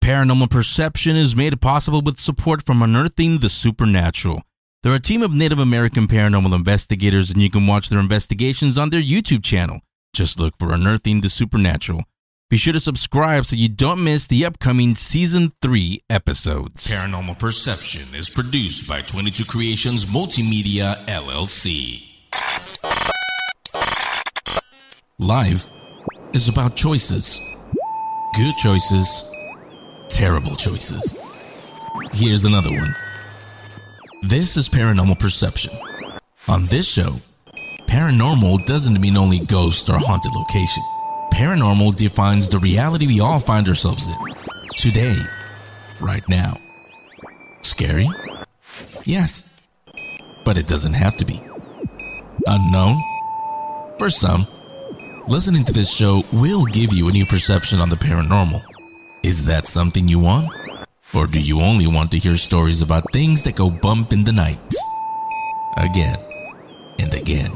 Paranormal Perception is made possible with support from Unearthing the Supernatural. They're a team of Native American paranormal investigators, and you can watch their investigations on their YouTube channel. Just look for Unearthing the Supernatural. Be sure to subscribe so you don't miss the upcoming Season 3 episodes. Paranormal Perception is produced by 22 Creations Multimedia, LLC. Life is about choices. Good choices, terrible choices. Here's another one. This is Paranormal Perception. On this show, paranormal doesn't mean only ghost or haunted location. Paranormal defines the reality we all find ourselves in. Today, right now. Scary? Yes. But it doesn't have to be. Unknown? For some. Listening to this show will give you a new perception on the paranormal. Is that something you want? Or do you only want to hear stories about things that go bump in the night? Again and again.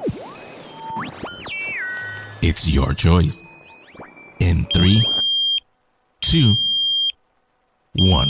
It's your choice. In 3, 2, 1.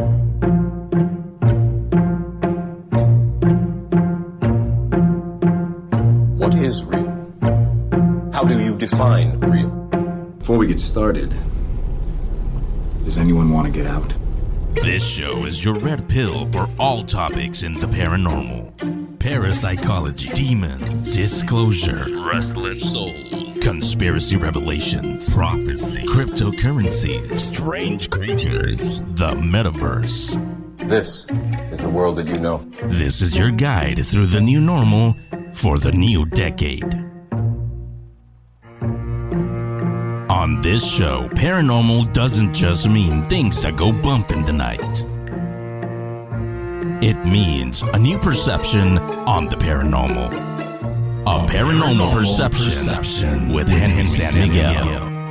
What is real? How do you define real? Before we get started, does anyone want to get out? This show is your red pill for all topics in the paranormal. Parapsychology, demons, disclosure, restless souls, conspiracy revelations, prophecy, cryptocurrencies, strange creatures, the metaverse. This is the world that you know. This is your guide through the new normal for the new decade. On this show, paranormal doesn't just mean things that go bump in the night. It means a new perception on the paranormal. A paranormal perception with Henry San Miguel.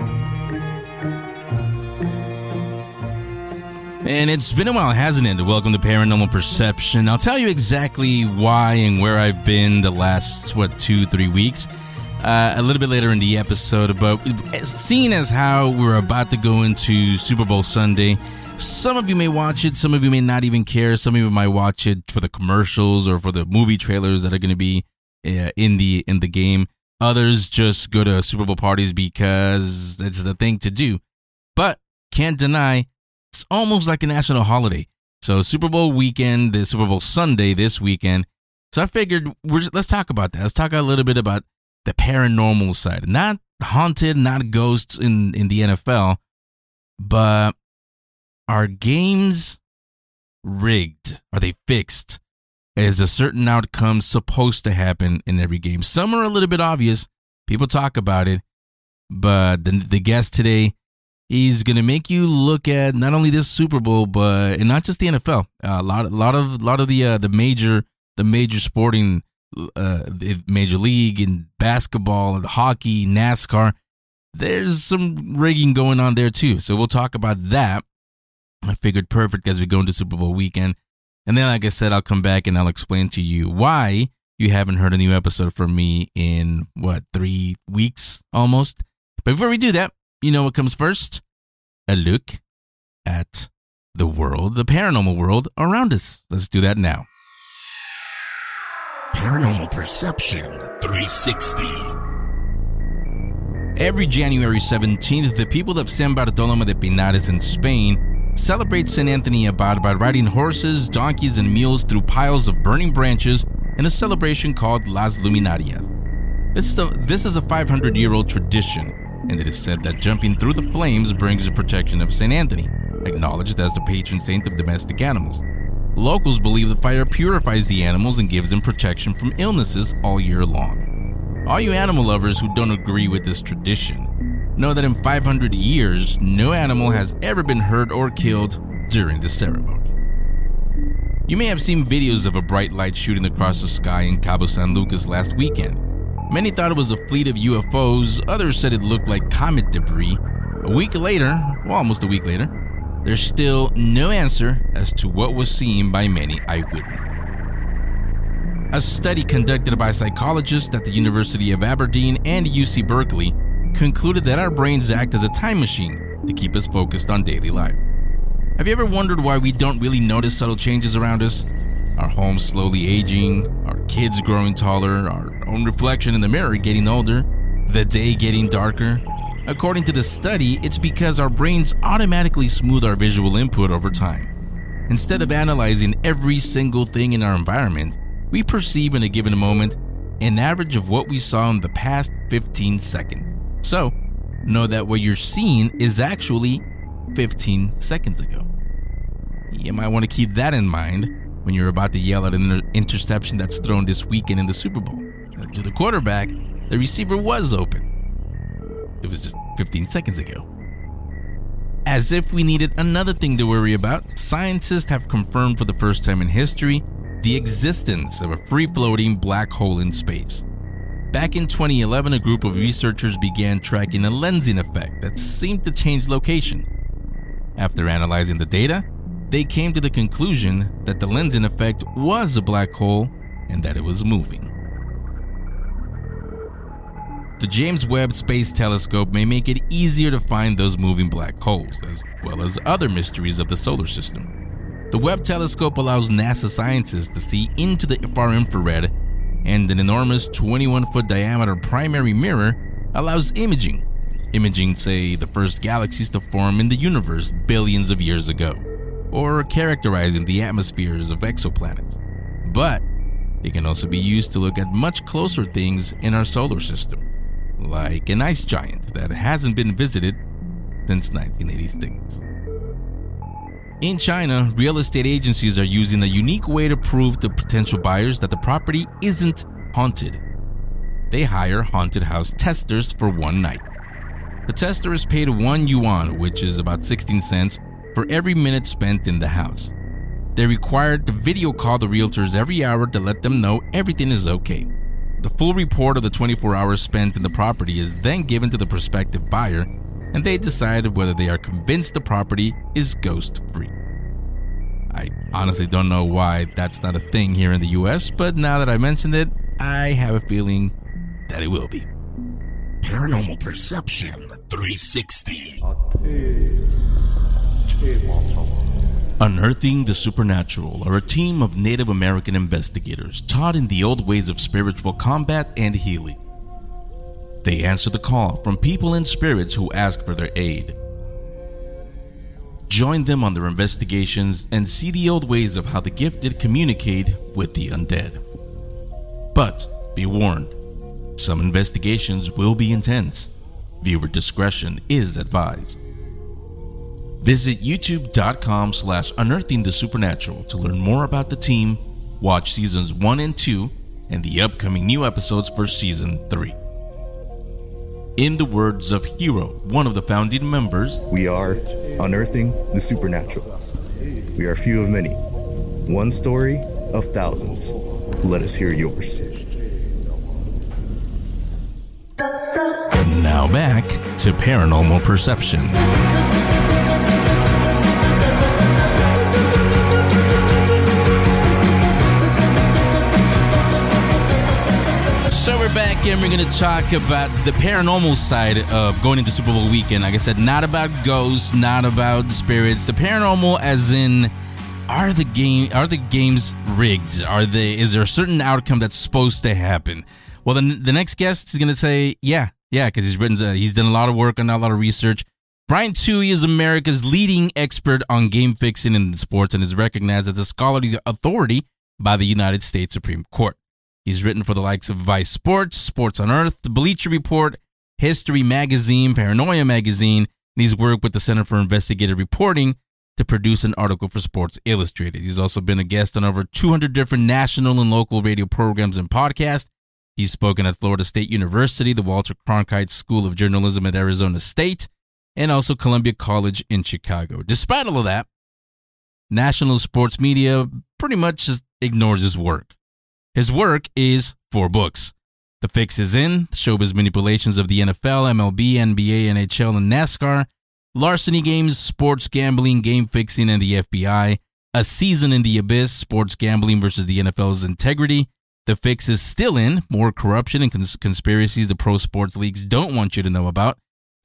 And it's been a while, hasn't it? Welcome to Paranormal Perception. I'll tell you exactly why and where I've been the last, 2-3 weeks. A little bit later in the episode, but seeing as how we're about to go into Super Bowl Sunday, some of you may watch it, some of you may not even care, some of you might watch it for the commercials or for the movie trailers that are going to be in the game. Others just go to Super Bowl parties because it's the thing to do. But can't deny, it's almost like a national holiday. So Super Bowl weekend, the Super Bowl Sunday this weekend. So I figured let's talk about that. Let's talk a little bit about the paranormal side, not haunted, not ghosts in the NFL, but are games rigged? Are they fixed? Is a certain outcome supposed to happen in every game? Some are a little bit obvious. People talk about it, but the guest today, he's gonna make you look at not only this Super Bowl, but and not just the NFL. A lot of the major sporting. Major League and basketball and hockey, NASCAR, there's some rigging going on there too. So we'll talk about that. I figured perfect as we go into Super Bowl weekend. And then, like I said, I'll come back and I'll explain to you why you haven't heard a new episode from me in, 3 weeks almost. But before we do that, you know what comes first? A look at the world, the paranormal world around us. Let's do that now. Paranormal Perception 360. Every January 17th, the people of San Bartolomé de Pinares in Spain celebrate St. Anthony Abad by riding horses, donkeys, and mules through piles of burning branches in a celebration called Las Luminarias. This is a 500-year-old tradition, and it is said that jumping through the flames brings the protection of St. Anthony, acknowledged as the patron saint of domestic animals. Locals believe the fire purifies the animals and gives them protection from illnesses all year long. All you animal lovers who don't agree with this tradition know that in 500 years, no animal has ever been hurt or killed during the ceremony. You may have seen videos of a bright light shooting across the sky in Cabo San Lucas last weekend. Many thought it was a fleet of UFOs, others said it looked like comet debris. Almost a week later, there's still no answer as to what was seen by many eyewitnesses. A study conducted by psychologists at the University of Aberdeen and UC Berkeley concluded that our brains act as a time machine to keep us focused on daily life. Have you ever wondered why we don't really notice subtle changes around us? Our homes slowly aging, our kids growing taller, our own reflection in the mirror getting older, the day getting darker. According to the study, it's because our brains automatically smooth our visual input over time. Instead of analyzing every single thing in our environment, we perceive in a given moment an average of what we saw in the past 15 seconds. So, know that what you're seeing is actually 15 seconds ago. You might want to keep that in mind when you're about to yell at an interception that's thrown this weekend in the Super Bowl. To the quarterback, the receiver was open. It was just 15 seconds ago. As if we needed another thing to worry about, scientists have confirmed for the first time in history the existence of a free-floating black hole in space. Back in 2011, a group of researchers began tracking a lensing effect that seemed to change location. After analyzing the data, they came to the conclusion that the lensing effect was a black hole and that it was moving. The James Webb Space Telescope may make it easier to find those moving black holes, as well as other mysteries of the solar system. The Webb Telescope allows NASA scientists to see into the far infrared, and an enormous 21-foot diameter primary mirror allows imaging, say, the first galaxies to form in the universe billions of years ago, or characterizing the atmospheres of exoplanets. But it can also be used to look at much closer things in our solar system, like an ice giant that hasn't been visited since 1986. In China, real estate agencies are using a unique way to prove to potential buyers that the property isn't haunted. They hire haunted house testers for one night. The tester is paid 1 yuan, which is about 16 cents, for every minute spent in the house. They're required to video call the realtors every hour to let them know everything is okay. The full report of the 24 hours spent in the property is then given to the prospective buyer, and they decide whether they are convinced the property is ghost-free. I honestly don't know why that's not a thing here in the US, but now that I mentioned it, I have a feeling that it will be. Paranormal Perception 360. Unearthing the Supernatural are a team of Native American investigators taught in the old ways of spiritual combat and healing. They answer the call from people and spirits who ask for their aid. Join them on their investigations and see the old ways of how the gifted communicate with the undead. But be warned, some investigations will be intense. Viewer discretion is advised. Visit youtube.com/unearthing the supernatural to learn more about the team, watch seasons 1 and 2, and the upcoming new episodes for season 3. In the words of Hero, one of the founding members, we are unearthing the supernatural. We are few of many, one story of thousands. Let us hear yours. And now back to Paranormal Perception. So we're back and we're going to talk about the paranormal side of going into Super Bowl weekend. Like I said, not about ghosts, not about spirits. The paranormal as in, are the games rigged? Is there a certain outcome that's supposed to happen? Well, the next guest is going to say, yeah, because he's done a lot of work on a lot of research. Brian Tuohy is America's leading expert on game fixing in sports and is recognized as a scholarly authority by the United States Supreme Court. He's written for the likes of Vice Sports, Sports on Earth, The Bleacher Report, History Magazine, Paranoia Magazine, and he's worked with the Center for Investigative Reporting to produce an article for Sports Illustrated. He's also been a guest on over 200 different national and local radio programs and podcasts. He's spoken at Florida State University, the Walter Cronkite School of Journalism at Arizona State, and also Columbia College in Chicago. Despite all of that, national sports media pretty much just ignores his work. His work is 4 books. The Fix Is In, Showbiz Manipulations of the NFL, MLB, NBA, NHL, and NASCAR, Larceny Games, Sports Gambling, Game Fixing, and the FBI, A Season in the Abyss, Sports Gambling versus the NFL's Integrity, The Fix Is Still In, More Corruption and Conspiracies the pro sports leagues don't want you to know about,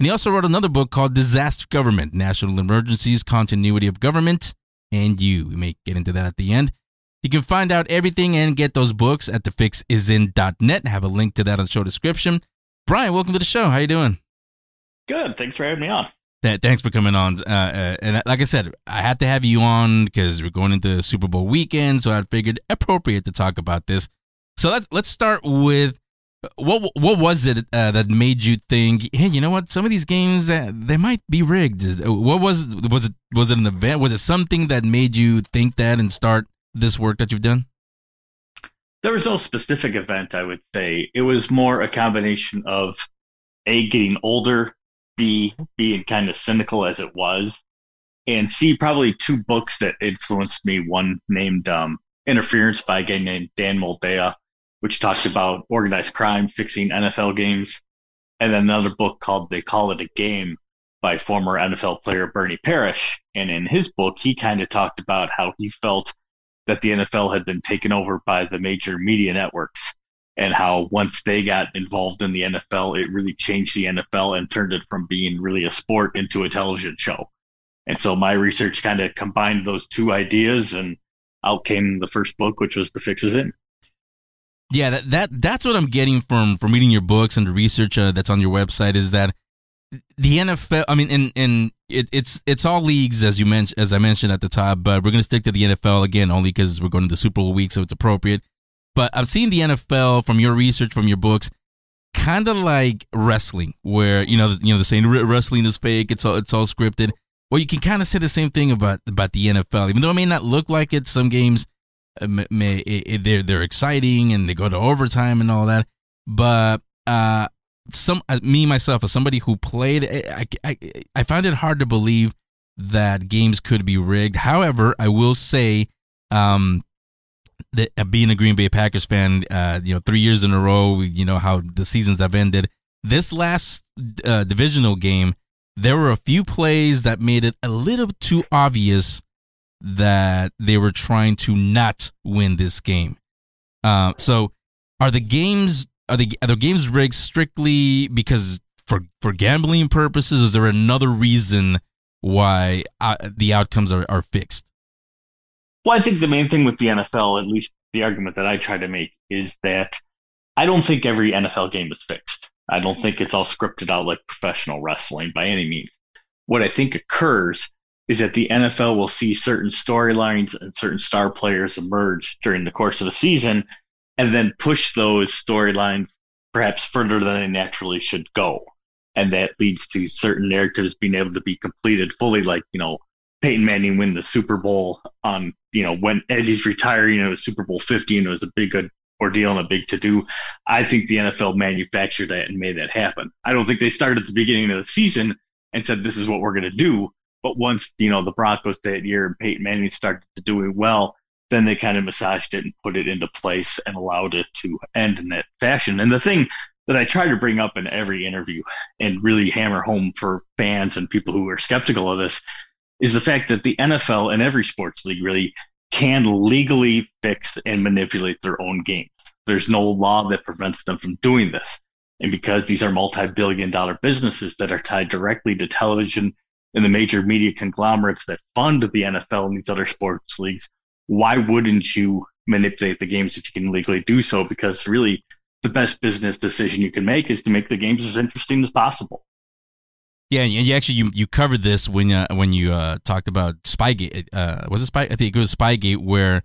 And he also wrote another book called Disaster Government, National Emergencies, Continuity of Government, and You. We may get into that at the end. You can find out everything and get those books at thefixisin.net. Have a link to that on the show description. Brian, welcome to the show. How you doing? Good. Thanks for having me on. Thanks for coming on. And like I said, I had to have you on because we're going into Super Bowl weekend, so I figured appropriate to talk about this. So let's start with what was it that made you think, hey, you know what? Some of these games they might be rigged. What was it an event? Was it something that made you think that and start this work that you've done? There was no specific event, I would say. It was more a combination of A, getting older, B, being kind of cynical as it was, and C, probably two books that influenced me. One named Interference by a guy named Dan Moldea, which talks about organized crime fixing NFL games, and then another book called They Call It a Game by former NFL player Bernie Parrish. And in his book, he kind of talked about how he felt that the NFL had been taken over by the major media networks, and how once they got involved in the NFL, it really changed the NFL and turned it from being really a sport into a television show. And so my research kind of combined those two ideas, and out came the first book, which was The Fix Is In. Yeah, that's what I'm getting from reading your books and the research that's on your website, is that the NFL, I mean, and it's all leagues, as I mentioned at the top, but we're going to stick to the NFL again, only because we're going to the Super Bowl week, so it's appropriate. But I've seen the NFL, from your research, from your books, kind of like wrestling, where the saying wrestling is fake, it's all scripted. Well, you can kind of say the same thing about the NFL, even though it may not look like it. Some games they're exciting and they go to overtime and all that. But myself, as somebody who played, I find it hard to believe that games could be rigged. However, I will say, that being a Green Bay Packers fan, 3 years in a row, how the seasons have ended. This last divisional game, there were a few plays that made it a little too obvious that they were trying to not win this game. So, are the games rigged strictly because for gambling purposes? Is there another reason why the outcomes are fixed? Well, I think the main thing with the NFL, at least the argument that I try to make, is that I don't think every NFL game is fixed. I don't think it's all scripted out like professional wrestling by any means. What I think occurs is that the NFL will see certain storylines and certain star players emerge during the course of a season, and then push those storylines perhaps further than they naturally should go. And that leads to certain narratives being able to be completed fully, like, Peyton Manning win the Super Bowl on, when as he's retiring, it was Super Bowl 50, and it was a big good ordeal and a big to-do. I think the NFL manufactured that and made that happen. I don't think they started at the beginning of the season and said, this is what we're going to do. But once, the Broncos that year and Peyton Manning started to do it well, then they kind of massaged it and put it into place and allowed it to end in that fashion. And the thing that I try to bring up in every interview and really hammer home for fans and people who are skeptical of this is the fact that the NFL and every sports league really can legally fix and manipulate their own games. There's no law that prevents them from doing this. And because these are multi-billion-dollar businesses that are tied directly to television and the major media conglomerates that fund the NFL and these other sports leagues, why wouldn't you manipulate the games if you can legally do so? Because really, the best business decision you can make is to make the games as interesting as possible. Yeah, and you covered this when you talked about Spygate. Was it Spy? I think it was Spygate, where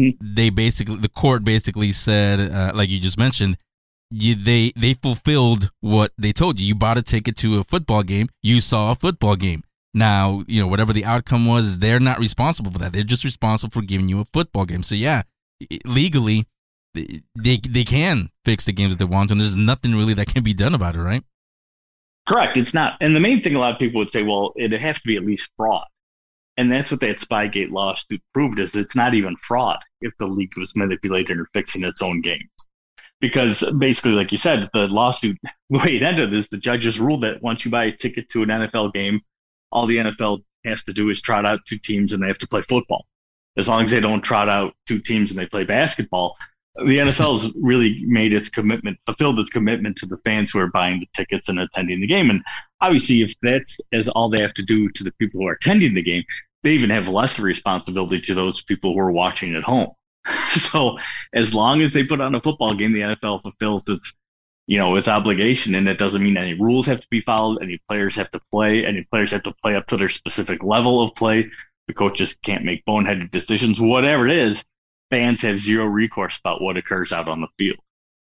the court basically said, like you just mentioned, they fulfilled what they told you. You bought a ticket to a football game. You saw a football game. Now, whatever the outcome was, they're not responsible for that. They're just responsible for giving you a football game. So yeah, legally, they can fix the games that they want to, and there's nothing really that can be done about it, right? Correct. It's not. And the main thing a lot of people would say, well, it'd have to be at least fraud. And that's what that Spygate lawsuit proved, is it's not even fraud if the league was manipulating or fixing its own games. Because basically, like you said, the lawsuit, the way it ended is the judges ruled that once you buy a ticket to an NFL game, all the NFL has to do is trot out two teams and they have to play football. As long as they don't trot out two teams and they play basketball, The NFL's really fulfilled its commitment to the fans who are buying the tickets and attending the game. And obviously, if that's as all they have to do to the people who are attending the game, they even have less responsibility to those people who are watching at home. So as long as they put on a football game, the NFL fulfills its obligation. And it doesn't mean any rules have to be followed. Any players have to play up to their specific level of play. The coaches can't make boneheaded decisions, whatever it is. Fans have zero recourse about what occurs out on the field.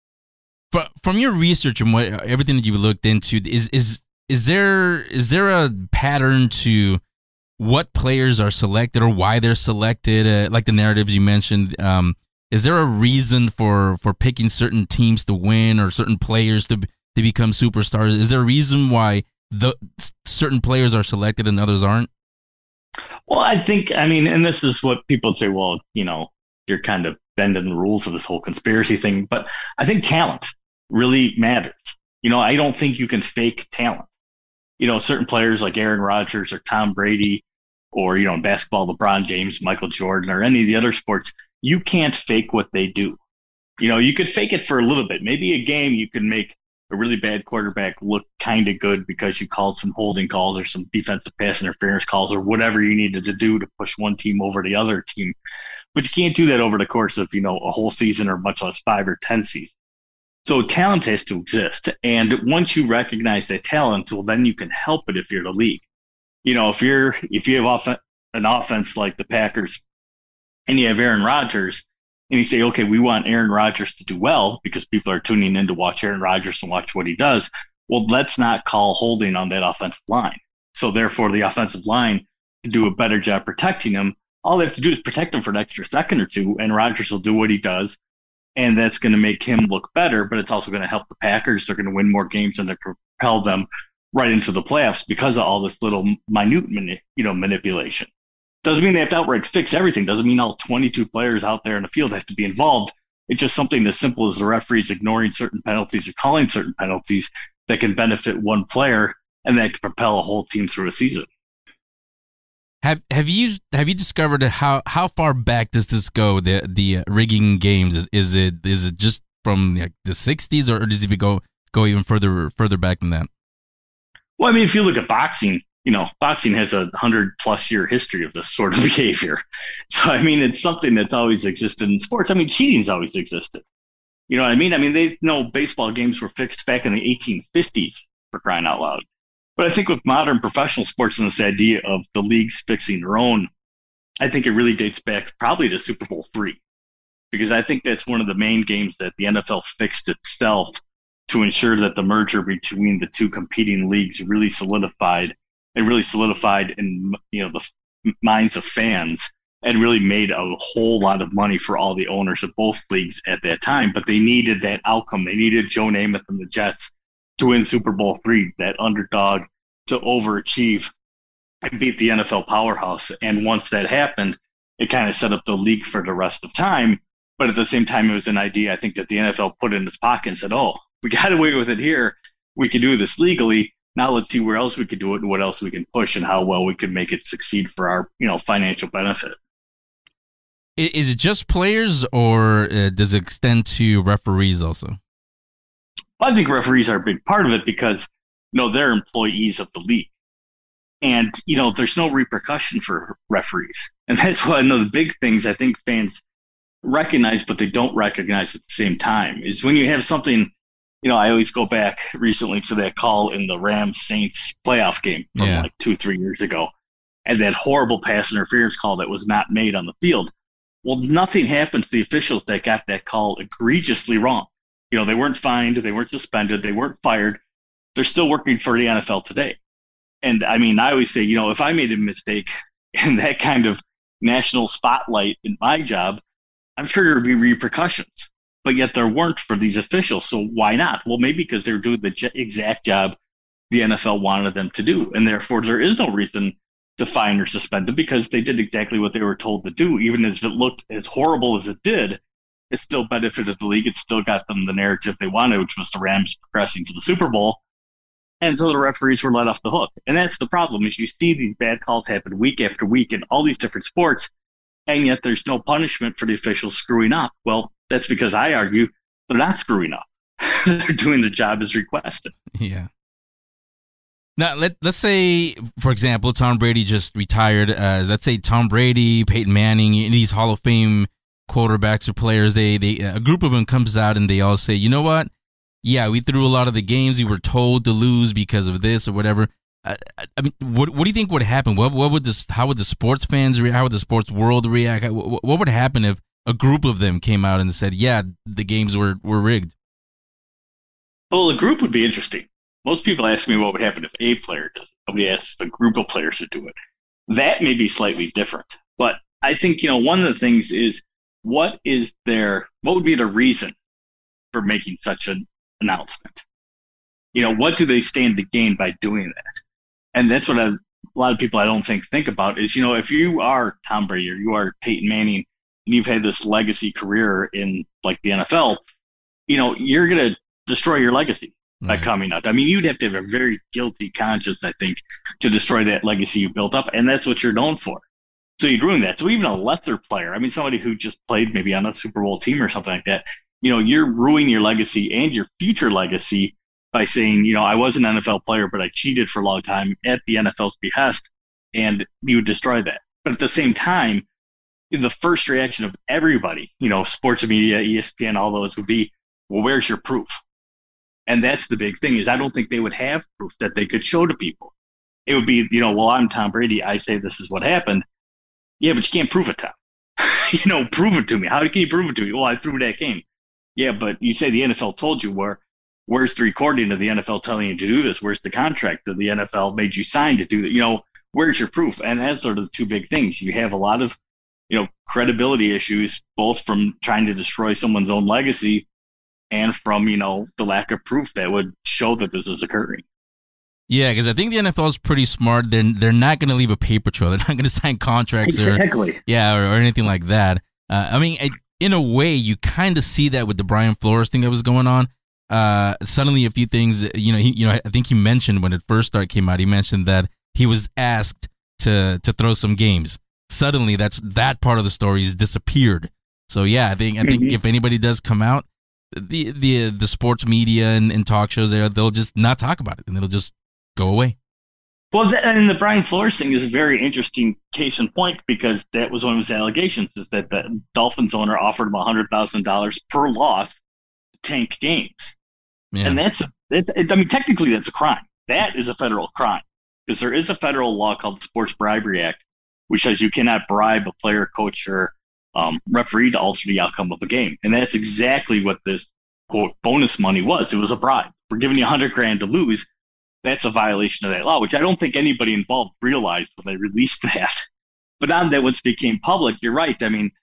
From your research and everything that you looked into, is there a pattern to what players are selected or why they're selected? Like the narratives you mentioned, is there a reason for picking certain teams to win or certain players to become superstars? Is there a reason why certain players are selected and others aren't? Well, and this is what people say, well, you're kind of bending the rules of this whole conspiracy thing. But I think talent really matters. I don't think you can fake talent. Certain players like Aaron Rodgers or Tom Brady or, in basketball, LeBron James, Michael Jordan, or any of the other sports, you can't fake what they do. You could fake it for a little bit. Maybe a game you can make a really bad quarterback look kind of good because you called some holding calls or some defensive pass interference calls or whatever you needed to do to push one team over the other team. But you can't do that over the course of, a whole season or much less 5 or 10 seasons. So talent has to exist. And once you recognize that talent, well, then you can help it if you're the league. If you have an offense like the Packers and you have Aaron Rodgers and you say, okay, we want Aaron Rodgers to do well because people are tuning in to watch Aaron Rodgers and watch what he does. Well, let's not call holding on that offensive line. So therefore the offensive line can do a better job protecting him. All they have to do is protect him for an extra second or two, and Rodgers will do what he does, and that's going to make him look better, but it's also going to help the Packers. They're going to win more games, and they propel them right into the playoffs because of all this little minute manipulation. Doesn't mean they have to outright fix everything. Doesn't mean all 22 players out there in the field have to be involved. It's just something as simple as the referees ignoring certain penalties or calling certain penalties that can benefit one player, and that can propel a whole team through a season. Have you discovered how far back does this go? The rigging games, is it just from the 60s or does it go even further back than that? Well, if you look at boxing, boxing has 100+ year history of this sort of behavior. So it's something that's always existed in sports. Cheating's always existed. You know what I mean? They know baseball games were fixed back in the 1850s, for crying out loud. But I think with modern professional sports and this idea of the leagues fixing their own, I think it really dates back probably to Super Bowl III, because I think that's one of the main games that the NFL fixed itself to ensure that the merger between the two competing leagues really solidified in the minds of fans and really made a whole lot of money for all the owners of both leagues at that time. But they needed that outcome. They needed Joe Namath and the Jets to win Super Bowl III, that underdog to overachieve and beat the NFL powerhouse. And once that happened, it kind of set up the league for the rest of time. But at the same time, it was an idea, I think, that the NFL put in its pocket and said, oh, we got away with it here. We can do this legally. Now let's see where else we could do it and what else we can push and how well we can make it succeed for our, financial benefit. Is it just players or does it extend to referees also? I think referees are a big part of it because, they're employees of the league. And, there's no repercussion for referees. And that's one of the big things I think fans recognize, but they don't recognize at the same time, is when you have something, I always go back recently to that call in the Rams-Saints playoff game from 2-3 years ago, and that horrible pass interference call that was not made on the field. Well, nothing happened to the officials that got that call egregiously wrong. They weren't fined, they weren't suspended, they weren't fired. They're still working for the NFL today. And I always say, if I made a mistake in that kind of national spotlight in my job, I'm sure there would be repercussions. But yet there weren't for these officials. So why not? Well, maybe because they're doing the exact job the NFL wanted them to do. And therefore, there is no reason to fine or suspend them because they did exactly what they were told to do. Even if it looked as horrible as it did, it still benefited the league. It still got them the narrative they wanted, which was the Rams progressing to the Super Bowl. And so the referees were let off the hook. And that's the problem, is you see these bad calls happen week after week in all these different sports, and yet there's no punishment for the officials screwing up. Well, That's because I argue they're not screwing up. They're doing the job as requested. Yeah. Now, let's say, for example, Tom Brady just retired. Let's say Tom Brady, Peyton Manning, these Hall of Fame quarterbacks or players, a group of them comes out and they all say, you know what? Yeah, we threw a lot of the games. We were told to lose because of this or whatever. I mean, what do you think would happen? How would the sports fans react? How would the sports world react? What would happen if a group of them came out and said, yeah, the games were rigged? Well, a group would be interesting. Most people ask me what would happen if a player does it. Nobody asks if a group of players to do it. That may be slightly different. But I think, one of the things is what would be the reason for making such an announcement? What do they stand to gain by doing that? And that's what a lot of people I don't think about is, if you are Tom Brady or you are Peyton Manning and you've had this legacy career in like the NFL, you're going to destroy your legacy by coming out. I mean, you'd have to have a very guilty conscience, I think, to destroy that legacy you built up. And that's what you're known for. So you'd ruin that. So even a lesser player, I mean, somebody who just played maybe on a Super Bowl team or something like that, you're ruining your legacy and your future legacy by saying, I was an NFL player, but I cheated for a long time at the NFL's behest, and you would destroy that. But at the same time, the first reaction of everybody, sports media, ESPN, all those would be, well, where's your proof? And that's the big thing is I don't think they would have proof that they could show to people. It would be, well, I'm Tom Brady. I say this is what happened. Yeah, but you can't prove it, Tom. Prove it to me. How can you prove it to me? Well, I threw that game. Yeah, but you say the NFL told you where's the recording of the NFL telling you to do this? Where's the contract that the NFL made you sign to do that? Where's your proof? And that's sort of the two big things. You have a lot of, credibility issues, both from trying to destroy someone's own legacy and from, the lack of proof that would show that this is occurring. Yeah, because I think the NFL is pretty smart. They're not going to leave a paper trail. They're not going to sign contracts exactly. or anything like that. I mean, in a way, you kind of see that with the Brian Flores thing that was going on. Suddenly, a few things. I think he mentioned when it first came out. He mentioned that he was asked to throw some games. Suddenly, that part of the story has disappeared. So yeah, I think if anybody does come out, the sports media and talk shows they'll just not talk about it and it'll just go away. Well, and the Brian Flores thing is a very interesting case in point because that was one of his allegations is that the Dolphins owner offered him $100,000 per loss to tank games. Yeah. And that's technically that's a crime. That is a federal crime because there is a federal law called the Sports Bribery Act, which says you cannot bribe a player, coach, or referee to alter the outcome of a game. And that's exactly what this quote bonus money was. It was a bribe. We're giving you $100,000 to lose. That's a violation of that law, which I don't think anybody involved realized when they released that. But now that once it became public, you're right. I mean,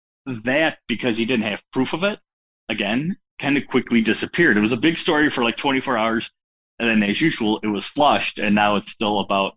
that because he didn't have proof of it, again, kind of quickly disappeared. It was a big story for like 24 hours. And then as usual, it was flushed. And now it's still about,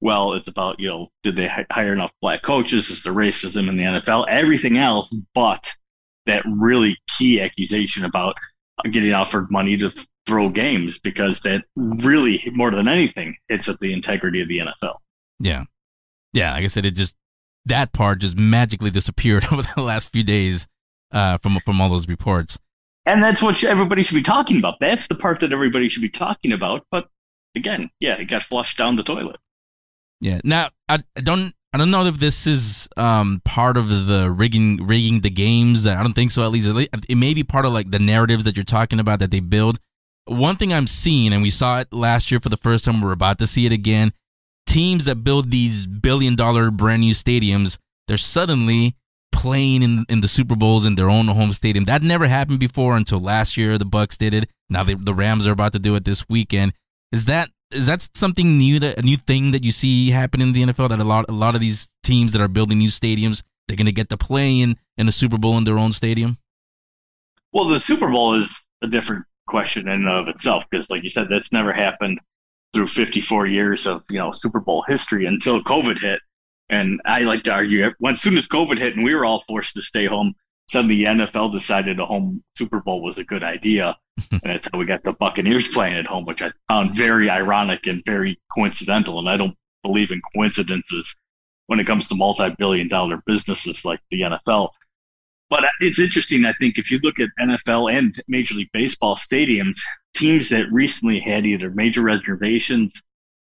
did they hire enough black coaches? Is there racism in the NFL? Everything else but that really key accusation about getting offered money to throw games, because that really, more than anything, hits at the integrity of the NFL. Yeah. Like I said, that part just magically disappeared over the last few days from all those reports. And that's what everybody should be talking about. That's the part that everybody should be talking about. But again, it got flushed down the toilet. Yeah. Now, I don't know if this is part of the rigging the games. I don't think so. At least it may be part of like the narratives that you're talking about that they build. One thing I'm seeing, and we saw it last year for the first time, we're about to see it again. Teams that build these billion-dollar brand new stadiums, they're suddenly playing in the Super Bowls in their own home stadium. That never happened before until last year. The Bucs did it. Now the Rams are about to do it this weekend. Is that something new, a new thing that you see happen in the NFL, that a lot of these teams that are building new stadiums, they're going to get to play in a Super Bowl in their own stadium? Well, the Super Bowl is a different question in and of itself, because like you said, that's never happened through 54 years of Super Bowl history until COVID hit. And I like to argue, as soon as COVID hit and we were all forced to stay home, suddenly the NFL decided a home Super Bowl was a good idea. And that's how we got the Buccaneers playing at home, which I found very ironic and very coincidental. And I don't believe in coincidences when it comes to multi-billion-dollar businesses like the NFL. But it's interesting, I think, if you look at NFL and Major League Baseball stadiums, teams that recently had either major reservations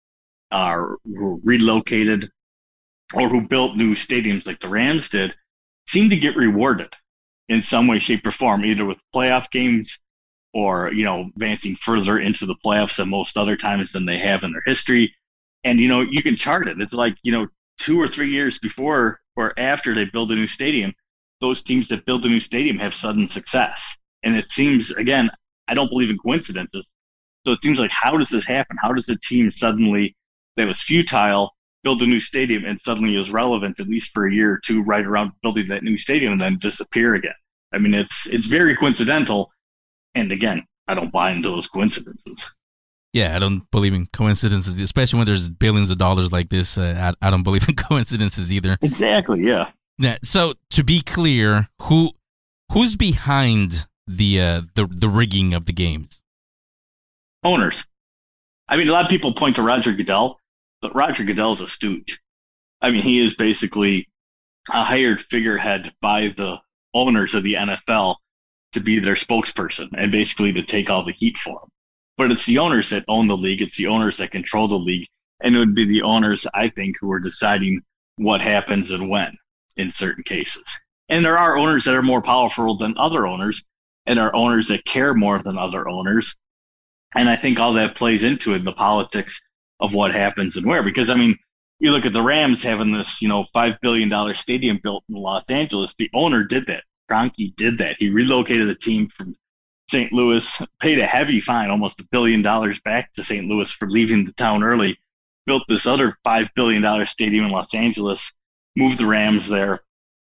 or were relocated or who built new stadiums like the Rams did seem to get rewarded in some way, shape, or form, either with playoff games or, advancing further into the playoffs than most other times than they have in their history. And, you can chart it. It's like, 2 or 3 years before or after they build a new stadium, those teams that build a new stadium have sudden success. And it seems, again, I don't believe in coincidences. So it seems like, how does this happen? How does a team suddenly, that was futile, build a new stadium and suddenly is relevant, at least for a year or two, right around building that new stadium, and then disappear again? I mean, it's very coincidental. And again, I don't buy into those coincidences. Yeah, I don't believe in coincidences, especially when there's billions of dollars like this. I don't believe in coincidences either. Exactly, yeah. Yeah. So to be clear, who's behind the rigging of the games? Owners. I mean, a lot of people point to Roger Goodell, but Roger Goodell is a stooge. I mean, he is basically a hired figurehead by the owners of the NFL to be their spokesperson and basically to take all the heat for them. But it's the owners that own the league. It's the owners that control the league. And it would be the owners, I think, who are deciding what happens and when in certain cases. And there are owners that are more powerful than other owners, and there are owners that care more than other owners. And I think all that plays into it, the politics of what happens and where. Because, I mean, you look at the Rams having this, $5 billion stadium built in Los Angeles. The owner did that. Kroenke did that. He relocated the team from St. Louis, paid a heavy fine, almost $1 billion back to St. Louis for leaving the town early, built this other $5 billion stadium in Los Angeles, moved the Rams there,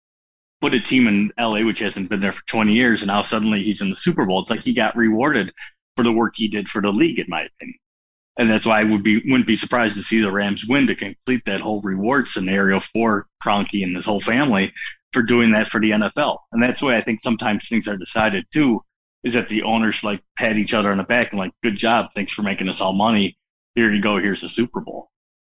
put a team in LA, which hasn't been there for 20 years, and now suddenly he's in the Super Bowl. It's like he got rewarded for the work he did for the league, in my opinion. And that's why I wouldn't be surprised to see the Rams win to complete that whole reward scenario for Kroenke and his whole family for doing that for the NFL. And that's why I think sometimes things are decided too, is that the owners like pat each other on the back and like, good job, thanks for making us all money. Here you go, here's the Super Bowl.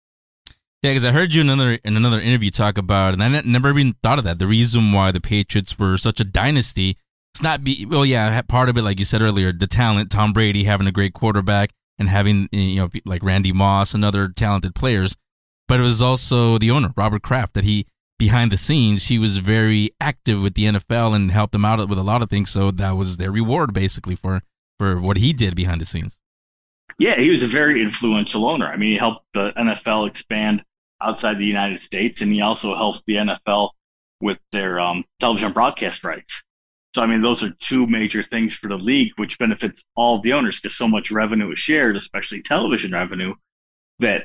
Yeah, because I heard you in another interview talk about, and I never even thought of that. The reason why the Patriots were such a dynasty, it's not part of it, like you said earlier, the talent, Tom Brady having a great quarterback and having like Randy Moss and other talented players, but it was also the owner, Robert Kraft, that he behind the scenes he was very active with the NFL and helped them out with a lot of things. So that was their reward basically for what he did behind the scenes. Yeah, he was a very influential owner. I mean, he helped the NFL expand outside the United States, and he also helped the NFL with their television broadcast rights. So, I mean, those are two major things for the league, which benefits all of the owners because so much revenue is shared, especially television revenue, that,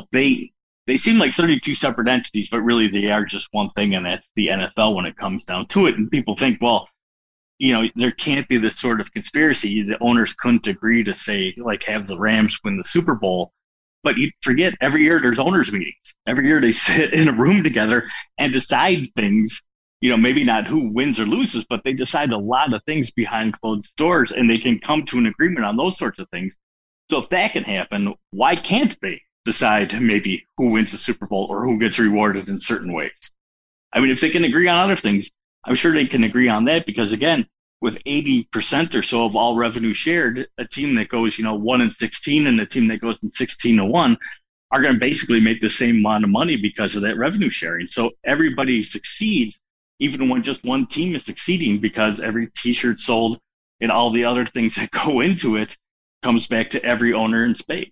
they seem like 32 separate entities, but really they are just one thing, and that's the NFL when it comes down to it. And people think, well, there can't be this sort of conspiracy. The owners couldn't agree to say, like, have the Rams win the Super Bowl. But you forget, every year there's owners meetings. Every year they sit in a room together and decide things, maybe not who wins or loses, but they decide a lot of things behind closed doors, and they can come to an agreement on those sorts of things. So if that can happen, why can't they decide maybe who wins the Super Bowl or who gets rewarded in certain ways? I mean, if they can agree on other things, I'm sure they can agree on that because, again, with 80% or so of all revenue shared, a team that goes, 1-16 and a team that goes in 16-1 are going to basically make the same amount of money because of that revenue sharing. So everybody succeeds, even when just one team is succeeding, because every T-shirt sold and all the other things that go into it comes back to every owner in spades.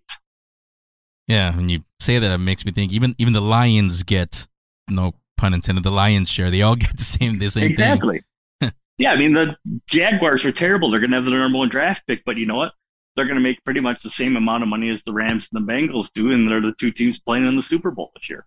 Yeah, when you say that, it makes me think even the Lions get, no pun intended, the Lions share. They all get the same exactly. thing. Yeah, I mean, the Jaguars are terrible. They're going to have the number one draft pick, but you know what? They're going to make pretty much the same amount of money as the Rams and the Bengals do, and they're the two teams playing in the Super Bowl this year.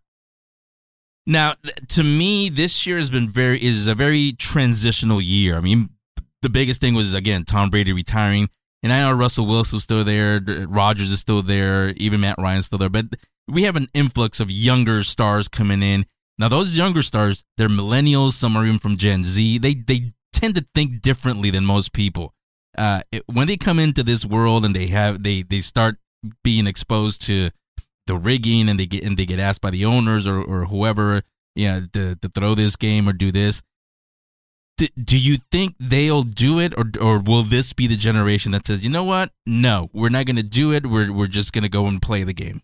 Now, to me, this year is a very transitional year. I mean, the biggest thing was, again, Tom Brady retiring. And I know Russell Wilson's still there, Rodgers is still there, even Matt Ryan's still there. But we have an influx of younger stars coming in. Now, those younger stars, they're millennials. Some are even from Gen Z. They tend to think differently than most people. When they come into this world and they start being exposed to the rigging and they get asked by the owners or whoever, to throw this game or do this, Do you think they'll do it, or will this be the generation that says, you know what? No, we're not going to do it. We're just going to go and play the game.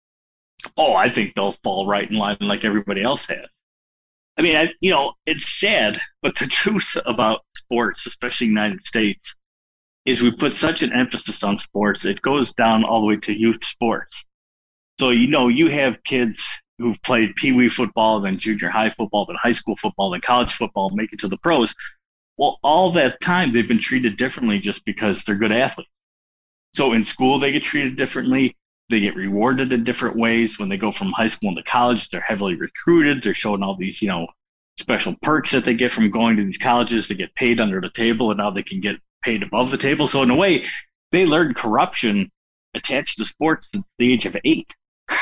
Oh, I think they'll fall right in line like everybody else has. I mean, it's sad, but the truth about sports, especially in the United States, is we put such an emphasis on sports. It goes down all the way to youth sports. So, you have kids who've played peewee football, then junior high football, then high school football, then college football, make it to the pros. Well, all that time they've been treated differently just because they're good athletes. So in school, they get treated differently. They get rewarded in different ways. When they go from high school into college, they're heavily recruited. They're showing all these, special perks that they get from going to these colleges. They get paid under the table, and now they can get paid above the table. So in a way, they learn corruption attached to sports since the age of 8.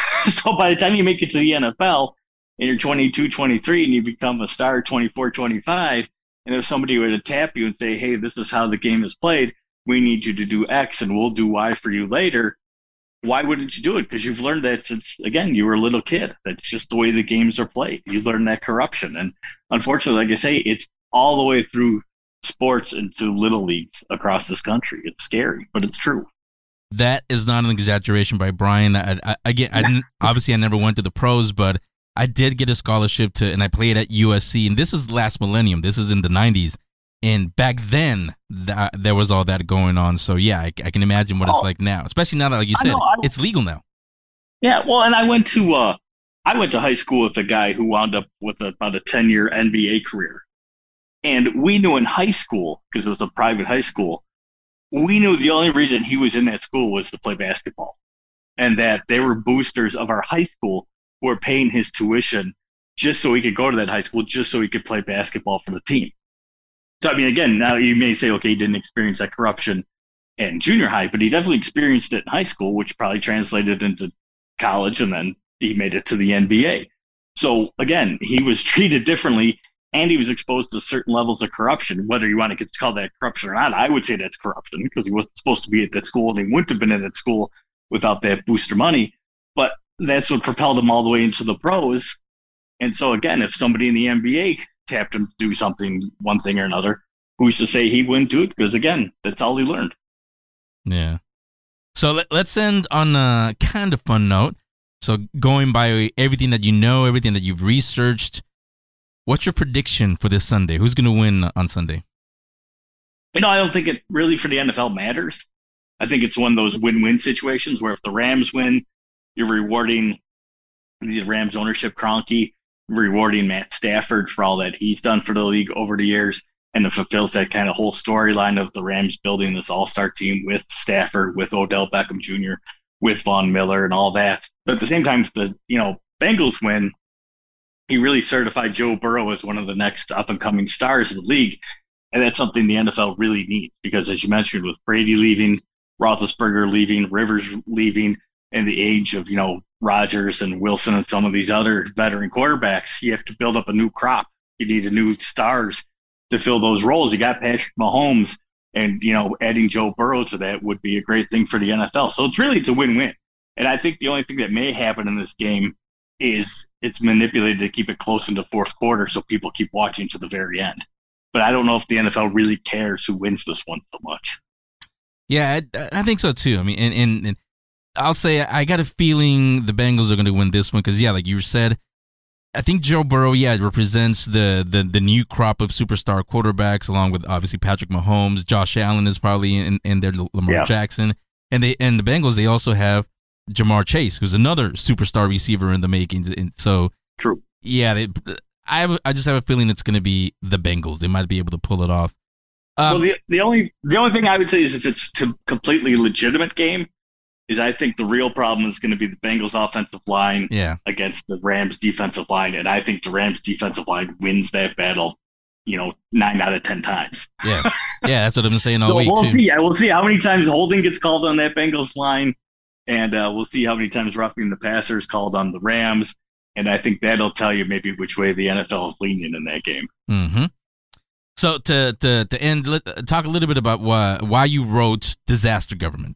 So by the time you make it to the NFL and you're 22, 23, and you become a star 24, 25, and if somebody were to tap you and say, hey, this is how the game is played, we need you to do X and we'll do Y for you later, why wouldn't you do it? Because you've learned that since, again, you were a little kid. That's just the way the games are played. You learn that corruption. And unfortunately, like I say, it's all the way through sports into little leagues across this country. It's scary, but it's true. That is not an exaggeration by Brian. I didn't, obviously I never went to the pros, but I did get a scholarship and I played at USC, and this is last millennium. This is in the 90s. And back then, there was all that going on. So, yeah, I can imagine what it's like now, especially now that, like you said, it's legal now. Yeah, well, and I went to high school with a guy who wound up with about a 10-year NBA career. And we knew in high school, because it was a private high school, we knew the only reason he was in that school was to play basketball, and that they were boosters of our high school who were paying his tuition just so he could go to that high school, just so he could play basketball for the team. So, I mean, again, now you may say, okay, he didn't experience that corruption in junior high, but he definitely experienced it in high school, which probably translated into college, and then he made it to the NBA. So, again, he was treated differently, and he was exposed to certain levels of corruption. Whether you want to call that corruption or not, I would say that's corruption, because he wasn't supposed to be at that school, and he wouldn't have been at that school without that booster money. But that's what propelled him all the way into the pros. And so, again, if somebody in the NBA tapped him to do something, one thing or another, who's to say he wouldn't do it? Because, again, that's all he learned. Yeah. So let's end on a kind of fun note. So going by everything that you know, everything that you've researched, what's your prediction for this Sunday? Who's going to win on Sunday? I don't think it really for the NFL matters. I think it's one of those win-win situations where if the Rams win, you're rewarding the Rams ownership, Kroenke, rewarding Matt Stafford for all that he's done for the league over the years, and it fulfills that kind of whole storyline of the Rams building this all-star team with Stafford, with Odell Beckham Jr., with Von Miller and all that. But at the same time, if the Bengals win, he really certified Joe Burrow as one of the next up-and-coming stars of the league. And that's something the NFL really needs because, as you mentioned, with Brady leaving, Roethlisberger leaving, Rivers leaving, and the age of, Rodgers and Wilson and some of these other veteran quarterbacks, you have to build up a new crop. You need a new stars to fill those roles. You got Patrick Mahomes, and, adding Joe Burrow to that would be a great thing for the NFL. So it's a win-win. And I think the only thing that may happen in this game is it's manipulated to keep it close into fourth quarter so people keep watching to the very end. But I don't know if the NFL really cares who wins this one so much. Yeah, I think so too. I mean, and I'll say I got a feeling the Bengals are going to win this one because, yeah, like you said, I think Joe Burrow, represents the new crop of superstar quarterbacks, along with obviously Patrick Mahomes. Josh Allen is probably in there, Lamar Jackson, and the Bengals, they also have Jamar Chase, who's another superstar receiver in the making. And so, true, yeah, I just have a feeling it's going to be the Bengals. They might be able to pull it off. Well, the only thing I would say is if it's a completely legitimate game, is I think the real problem is going to be the Bengals offensive line against the Rams defensive line. And I think the Rams defensive line wins that battle, 9 out of 10 times. Yeah, that's what I'm saying all so week, we'll too. See. We'll see how many times holding gets called on that Bengals line. And we'll see how many times roughing the passer is called on the Rams. And I think that'll tell you maybe which way the NFL is leaning in that game. Mm-hmm. So to end, talk a little bit about why you wrote Disaster Government.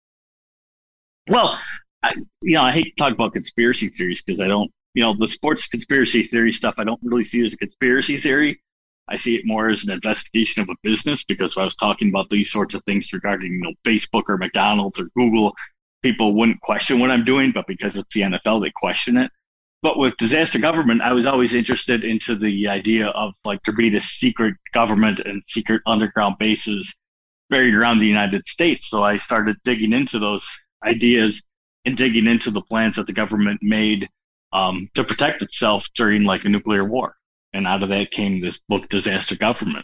Well, I hate to talk about conspiracy theories because I don't, the sports conspiracy theory stuff, I don't really see as a conspiracy theory. I see it more as an investigation of a business, because if I was talking about these sorts of things regarding, Facebook or McDonald's or Google, people wouldn't question what I'm doing, but because it's the NFL, they question it. But with disaster government, I was always interested into the idea of like there being a secret government and secret underground bases buried around the United States. So I started digging into those ideas and digging into the plans that the government made to protect itself during like a nuclear war. And out of that came this book, Disaster Government.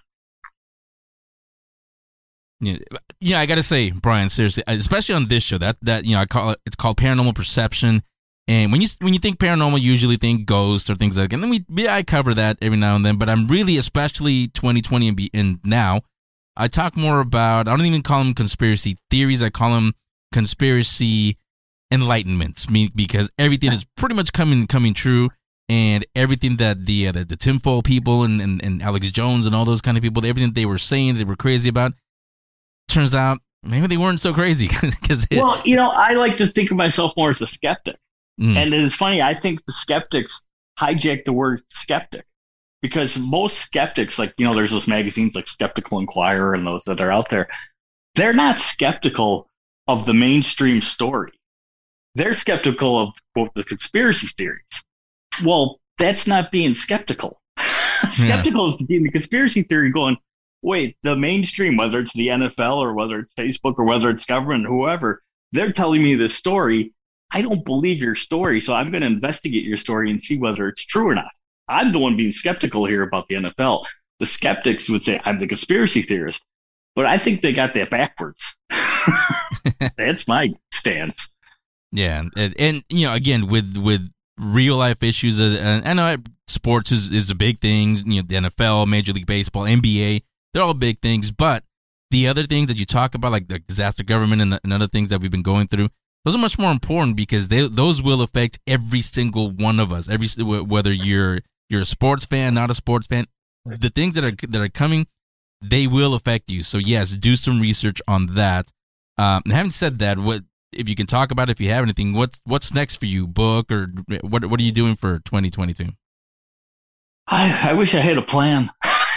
Yeah, I got to say, Brian, seriously, especially on this show, that it's called Paranormal Perception. And when you think paranormal, you usually think ghosts or things like that. And then I cover that every now and then, but I'm really, especially 2020 and now, I talk more about, I don't even call them conspiracy theories, I call them conspiracy enlightenments, because everything is pretty much coming true, and everything that the tinfoil people and Alex Jones and all those kind of people, everything they were saying they were crazy about, turns out maybe they weren't so crazy. Well, I like to think of myself more as a skeptic. And it's funny, I think the skeptics hijack the word skeptic, because most skeptics, like, there's those magazines like Skeptical Inquirer and those that are out there, they're not skeptical of the mainstream story. They're skeptical of, quote, the conspiracy theories. Well, that's not being skeptical. Skeptical is being the conspiracy theory going, wait, the mainstream, whether it's the NFL or whether it's Facebook or whether it's government, whoever, they're telling me this story. I don't believe your story, so I'm going to investigate your story and see whether it's true or not. I'm the one being skeptical here about the NFL. The skeptics would say I'm the conspiracy theorist, but I think they got that backwards. That's my stance. Yeah, and again, with real life issues, I know sports is a big thing. The NFL, Major League Baseball, NBA, they're all big things. But the other things that you talk about, like the disaster government and other things that we've been going through, those are much more important, because those will affect every single one of us. Whether you're a sports fan, not a sports fan, the things that are coming, they will affect you. So yes, do some research on that. Having said that, what if you can talk about it, if you have anything, what's next for you, book, or what are you doing for 2022? I wish I had a plan.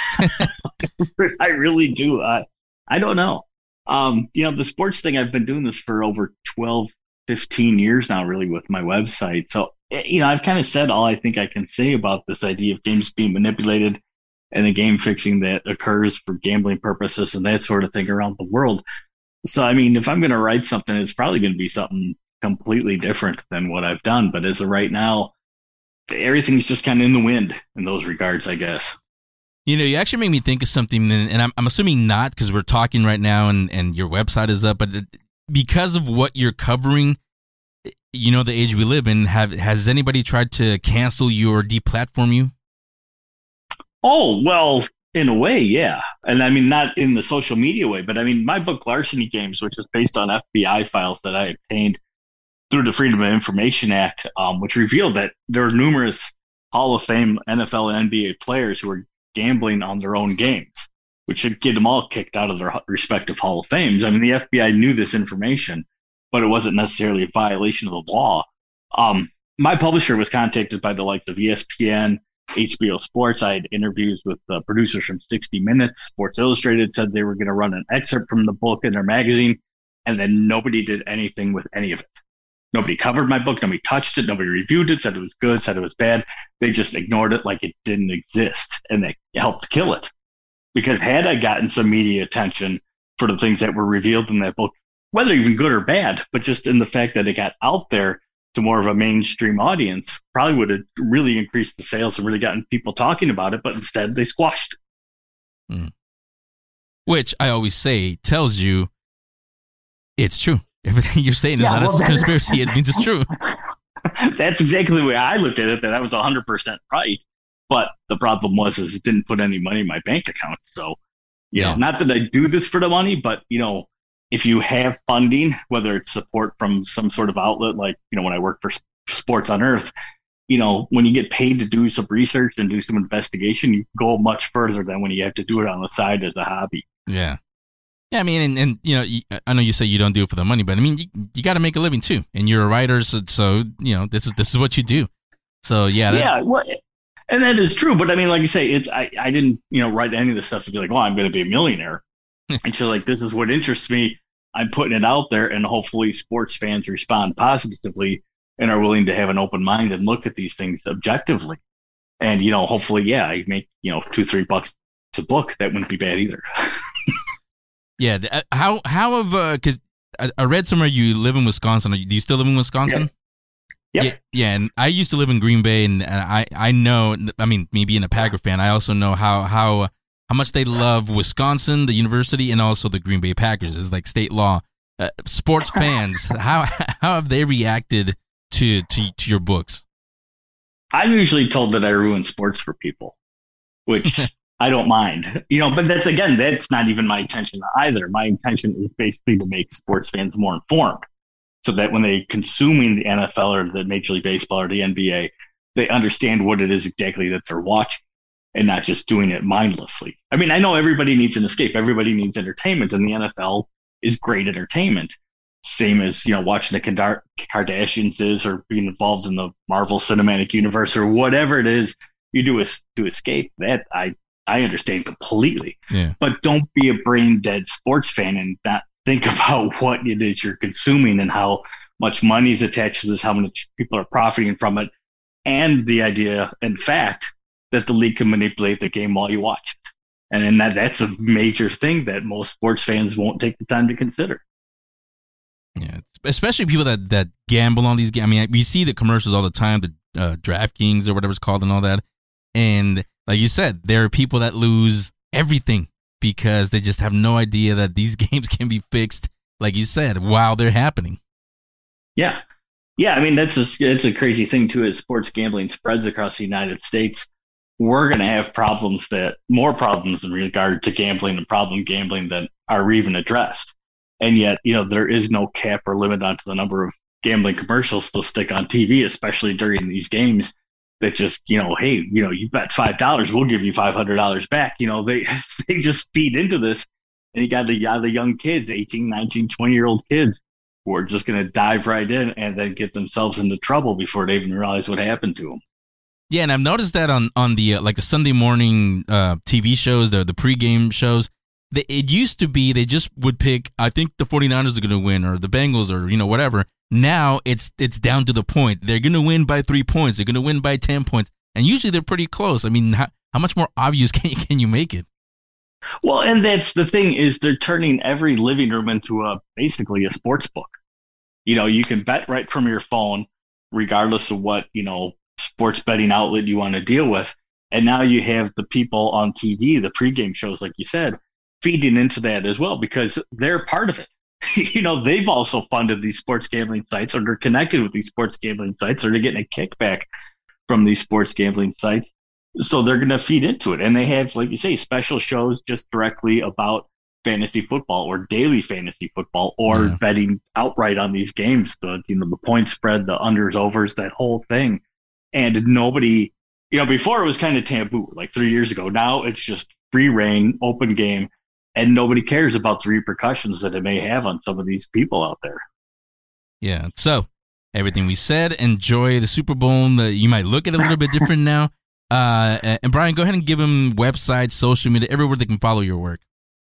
I really do. I don't know. The sports thing, I've been doing this for over 12, 15 years now, really, with my website. So, I've kind of said all I think I can say about this idea of games being manipulated and the game fixing that occurs for gambling purposes and that sort of thing around the world. So, if I'm going to write something, it's probably going to be something completely different than what I've done. But as of right now, everything's just kind of in the wind in those regards, I guess. You actually made me think of something, and I'm assuming not, because we're talking right now and your website is up, but because of what you're covering, the age we live in, has anybody tried to cancel you or deplatform you? Oh, well, in a way, yeah. And not in the social media way, but my book, Larceny Games, which is based on FBI files that I obtained through the Freedom of Information Act, which revealed that there are numerous Hall of Fame NFL and NBA players who are gambling on their own games, which should get them all kicked out of their respective Hall of Fames. The FBI knew this information, but it wasn't necessarily a violation of the law. My publisher was contacted by the likes of ESPN, HBO Sports. I had interviews with producers from 60 Minutes. Sports Illustrated said they were going to run an excerpt from the book in their magazine, and then nobody did anything with any of it. Nobody covered my book. Nobody touched it. Nobody reviewed it, said it was good, said it was bad. They just ignored it like it didn't exist, and they helped kill it. Because had I gotten some media attention for the things that were revealed in that book, whether even good or bad, but just in the fact that it got out there to more of a mainstream audience, probably would have really increased the sales and really gotten people talking about it, but instead they squashed it. Which I always say tells you it's true. Everything you're saying is not a conspiracy. It means it's true. That's exactly the way I looked at it, that I was 100% right. But the problem was it didn't put any money in my bank account. So, not that I do this for the money, but, if you have funding, whether it's support from some sort of outlet, like, when I work for Sports on Earth, when you get paid to do some research and do some investigation, you go much further than when you have to do it on the side as a hobby. Yeah. Yeah, I know you say you don't do it for the money, but you got to make a living too, and you're a writer, so this is what you do. So yeah. Well, And that is true. But I mean, like you say, I didn't, write any of this stuff to be like, oh, I'm going to be a millionaire. And so like, this is what interests me. I'm putting it out there, and hopefully sports fans respond positively and are willing to have an open mind and look at these things objectively. And, hopefully, I make, $2-3 a book. That wouldn't be bad either. Yeah. How have, because I read somewhere you live in Wisconsin. Do you still live in Wisconsin? Yeah. Yeah. And I used to live in Green Bay, and I know, I mean, me being a Packer fan, I also know how much they love Wisconsin, the university, and also the Green Bay Packers. It's like state law. Sports fans, how have they reacted to your books? I'm usually told that I ruin sports for people, which I don't mind. But that's not even my intention either. My intention is basically to make sports fans more informed, so that when they're consuming the NFL or the Major League Baseball or the NBA, they understand what it is exactly that they're watching, and not just doing it mindlessly. I mean, I know everybody needs an escape. Everybody needs entertainment, and the NFL is great entertainment. Same as, watching the Kardashians is, or being involved in the Marvel Cinematic Universe, or whatever it is you do to escape. That I understand completely. Yeah. But don't be a brain dead sports fan and not think about what it is you're consuming and how much money is attached to this, how much people are profiting from it, and the idea and fact that the league can manipulate the game while you watch it. And then that's a major thing that most sports fans won't take the time to consider. Yeah, especially people that gamble on these games. I mean, we see the commercials all the time, the DraftKings or whatever it's called and all that. And like you said, there are people that lose everything because they just have no idea that these games can be fixed, like you said, while they're happening. Yeah. Yeah, I mean, it's a crazy thing, too, as sports gambling spreads across the United States. We're going to have more problems in regard to gambling and problem gambling that are even addressed. And yet, there is no cap or limit onto the number of gambling commercials they'll stick on TV, especially during these games that just, hey, you bet $5, we'll give you $500 back. They just feed into this. And you got the young kids, 18, 19, 20-year-old kids, who are just going to dive right in and then get themselves into trouble before they even realize what happened to them. Yeah, and I've noticed that on the like the Sunday morning TV shows, the pregame shows, it used to be they just would pick, I think the 49ers are going to win, or the Bengals, or whatever. Now it's down to the point. They're going to win by 3 points. They're going to win by 10 points, and usually they're pretty close. I mean, how much more obvious can you make it? Well, and that's the thing, is they're turning every living room into basically a sports book. You can bet right from your phone, regardless of what sports betting outlet you want to deal with. And now you have the people on TV, the pregame shows, like you said, feeding into that as well, because they're part of it. They've also funded these sports gambling sites, or they're connected with these sports gambling sites, or they're getting a kickback from these sports gambling sites. So they're going to feed into it. And they have, like you say, special shows just directly about fantasy football or daily fantasy football, or betting outright on these games, the point spread, the unders, overs, that whole thing. And nobody, before it was kind of taboo, like 3 years ago. Now it's just free reign, open game. And nobody cares about the repercussions that it may have on some of these people out there. Yeah. So everything we said, enjoy the Super Bowl. You might look at it a little bit different now. And Brian, go ahead and give them websites, social media, everywhere they can follow your work.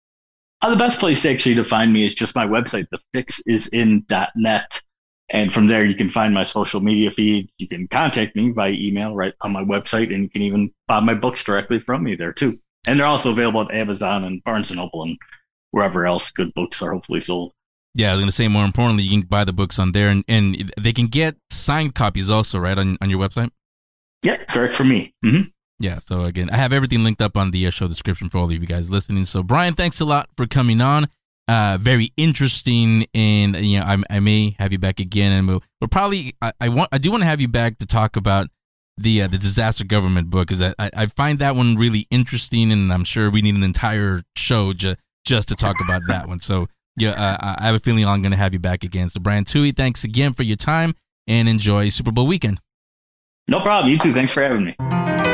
The best place actually to find me is just my website, thefixisin.net. And from there, you can find my social media feeds. You can contact me by email right on my website, and you can even buy my books directly from me there too. And they're also available at Amazon and Barnes & Noble and wherever else good books are hopefully sold. Yeah, I was going to say, more importantly, you can buy the books on there, and they can get signed copies also, right, on your website? Yeah, correct for me. Mm-hmm. Yeah, so again, I have everything linked up on the show description for all of you guys listening. So, Brian, thanks a lot for coming on. Very interesting, and I may have you back again, and we'll probably I do want to have you back to talk about the disaster government book, because I find that one really interesting, and I'm sure we need an entire show just to talk about that one. So I have a feeling I'm going to have you back again. So Brian Tuohy, thanks again for your time, and enjoy Super Bowl weekend. No problem. You too. Thanks for having me.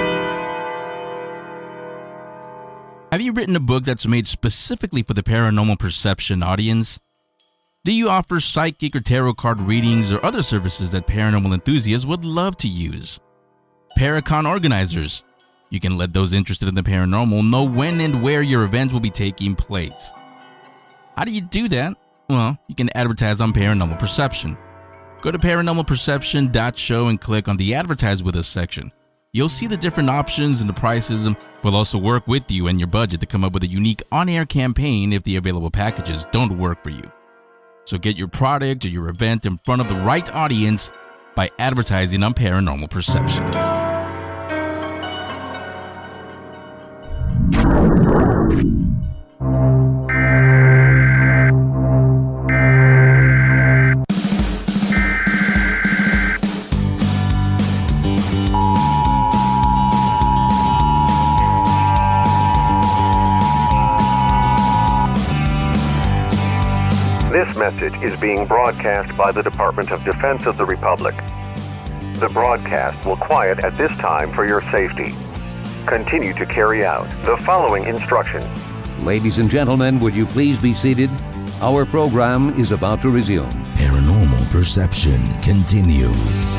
Have you written a book that's made specifically for the paranormal perception audience? Do you offer psychic or tarot card readings or other services that paranormal enthusiasts would love to use? Paracon organizers. You can let those interested in the paranormal know when and where your event will be taking place. How do you do that? Well, you can advertise on Paranormal Perception. Go to paranormalperception.show and click on the Advertise With Us section. You'll see the different options and the prices, and we'll also work with you and your budget to come up with a unique on-air campaign if the available packages don't work for you. So get your product or your event in front of the right audience by advertising on Paranormal Perception. This message is being broadcast by the Department of Defense of the Republic. The broadcast will quiet at this time for your safety. Continue to carry out the following instructions. Ladies and gentlemen, would you please be seated? Our program is about to resume. Paranormal Perception continues.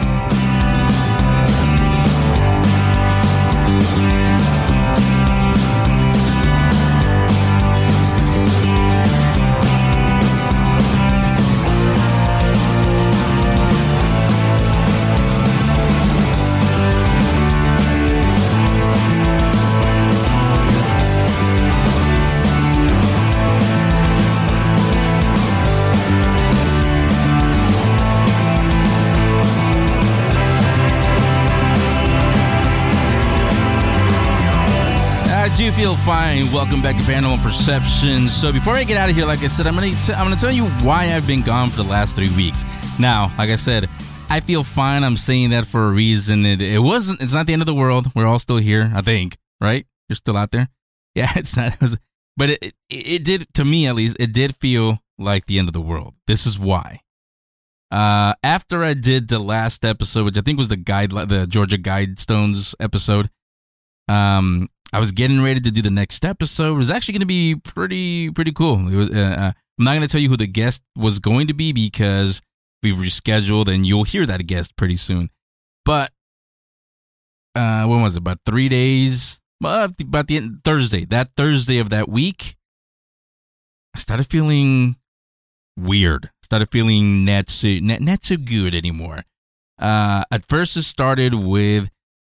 You feel fine. Welcome back to Paranormal Perception. So before I get out of here, like I said, I'm gonna tell you why I've been gone for the last 3 weeks. Now, like I said, I feel fine. I'm saying that for a reason. It's not the end of the world. We're all still here, I think. Right? You're still out there. Yeah, it's not. But it did, to me at least, it did feel like the end of the world. This is why. After I did the last episode, which I think was the Georgia Guidestones episode, I was getting ready to do the next episode. It was actually going to be pretty cool. It was. I'm not going to tell you who the guest was going to be because we've rescheduled, and you'll hear that guest pretty soon. But when was it? About 3 days. About the end, Thursday. That Thursday of that week, I started feeling weird. Started feeling not so good anymore. At first, it started with.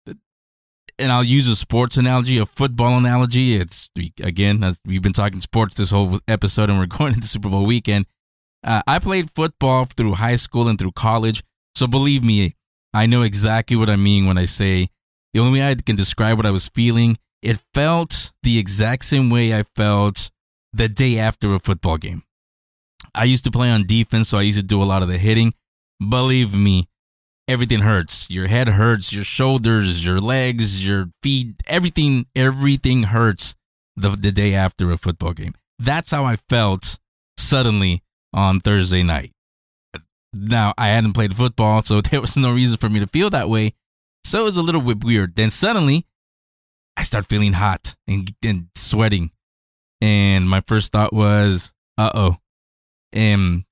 And I'll use a sports analogy, a football analogy. It's, again, as we've been talking sports this whole episode, and we're going into Super Bowl weekend. I played football through high school and through college. So believe me, I know exactly what I mean when I say the only way I can describe what I was feeling, it felt the exact same way I felt the day after a football game. I used to play on defense, so I used to do a lot of the hitting. Believe me, everything hurts. Your head hurts, your shoulders, your legs, your feet, everything hurts the day after a football game. That's how I felt suddenly on Thursday night. Now, I hadn't played football, so there was no reason for me to feel that way. So it was a little bit weird. Then suddenly, I start feeling hot and sweating. And my first thought was, uh-oh. And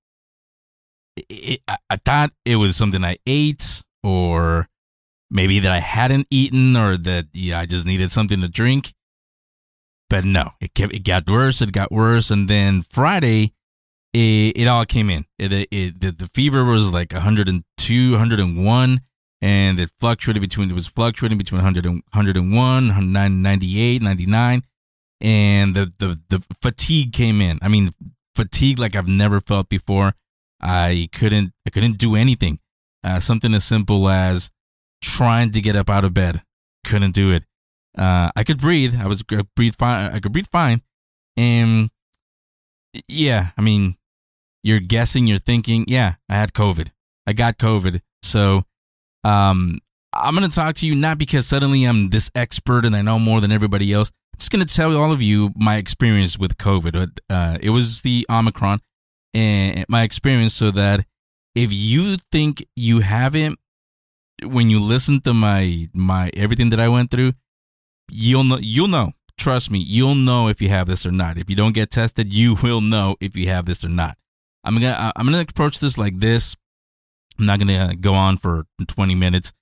I thought it was something I ate, or maybe that I hadn't eaten, or that I just needed something to drink. But no, it got worse. It got worse, and then Friday, it all came in. The fever was like 102, 101, and it was fluctuating between 100 and 101, 98, 99, and the fatigue came in. I mean, fatigue like I've never felt before. I couldn't do anything. Something as simple as trying to get up out of bed. Couldn't do it. I could breathe. I could breathe fine. And yeah, I mean, you're guessing, you're thinking, yeah, I had COVID. I got COVID. So, I'm going to talk to you not because suddenly I'm this expert and I know more than everybody else. I'm just going to tell all of you my experience with COVID. It was the Omicron. And my experience, so that if you think you haven't, when you listen to my everything that I went through, you'll know. Trust me, you'll know if you have this or not. If you don't get tested, you will know if you have this or not. I'm gonna approach this like this. I'm not gonna go on for 20 minutes.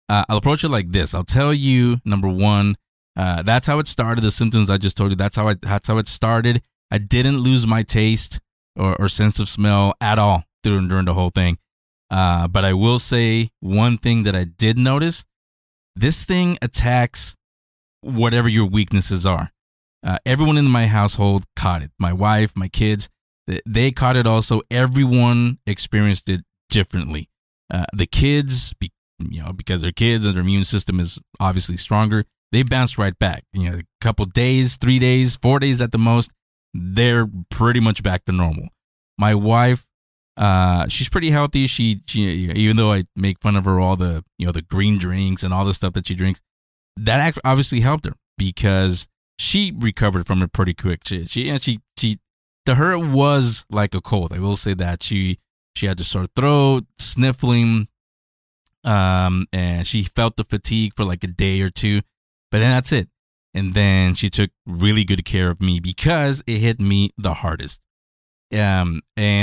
I'll approach it like this. I'll tell you, number one, that's how it started. The symptoms I just told you, that's how it started. I didn't lose my taste or sense of smell at all during the whole thing. But I will say one thing that I did notice. This thing attacks whatever your weaknesses are. Everyone in my household caught it. My wife, my kids, they caught it also. Everyone experienced it differently. The kids, because they're kids and their immune system is obviously stronger, they bounced right back. A couple days, 3 days, 4 days at the most, they're pretty much back to normal. My wife, she's pretty healthy. She even though I make fun of her all the the green drinks and all the stuff that she drinks, that obviously helped her because she recovered from it pretty quick. She to her it was like a cold. I will say that she had a sore throat, sniffling, and she felt the fatigue for like a day or two, but then that's it. And then she took really good care of me because it hit me the hardest. And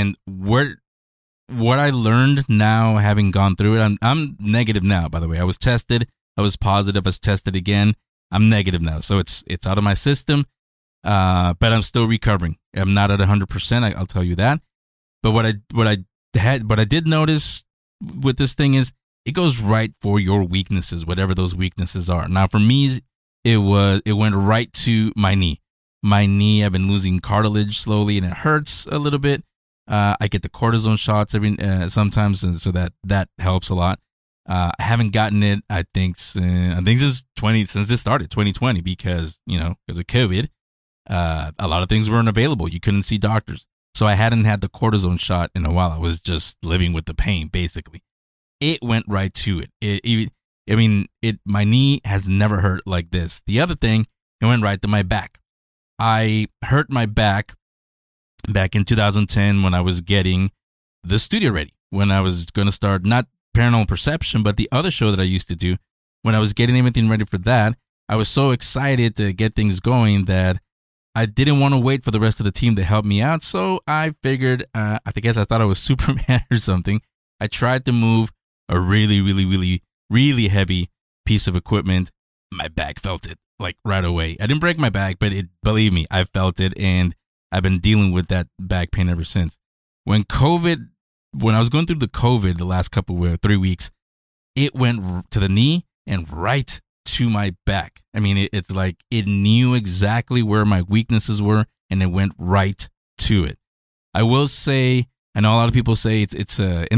what I learned now, having gone through it, I'm negative now. By the way, I was tested. I was positive. I was tested again. I'm negative now, so it's out of my system. But I'm still recovering. I'm not at 100%. I'll tell you that. But what I did notice with this thing is it goes right for your weaknesses, whatever those weaknesses are. Now, for me, it went right to my knee. My knee, I've been losing cartilage slowly, and it hurts a little bit. I get the cortisone shots sometimes, and so that helps a lot. I haven't gotten it, I think since this started, 2020, because of COVID. A lot of things weren't available. You couldn't see doctors. So I hadn't had the cortisone shot in a while. I was just living with the pain, basically. It went right to it. My knee has never hurt like this. The other thing, it went right to my back. I hurt my back in 2010 when I was getting the studio ready, when I was going to start not Paranormal Perception, but the other show that I used to do. When I was getting everything ready for that, I was so excited to get things going that I didn't want to wait for the rest of the team to help me out. So I figured, I thought I was Superman or something. I tried to move a really, really, really, really heavy piece of equipment. My back felt it like right away. I didn't break my back, but believe me, I felt it, and I've been dealing with that back pain ever since. When I was going through the COVID the last 3 weeks, it went to the knee and right to my back. I mean, it's like it knew exactly where my weaknesses were, and it went right to it. I will say, I know a lot of people say it's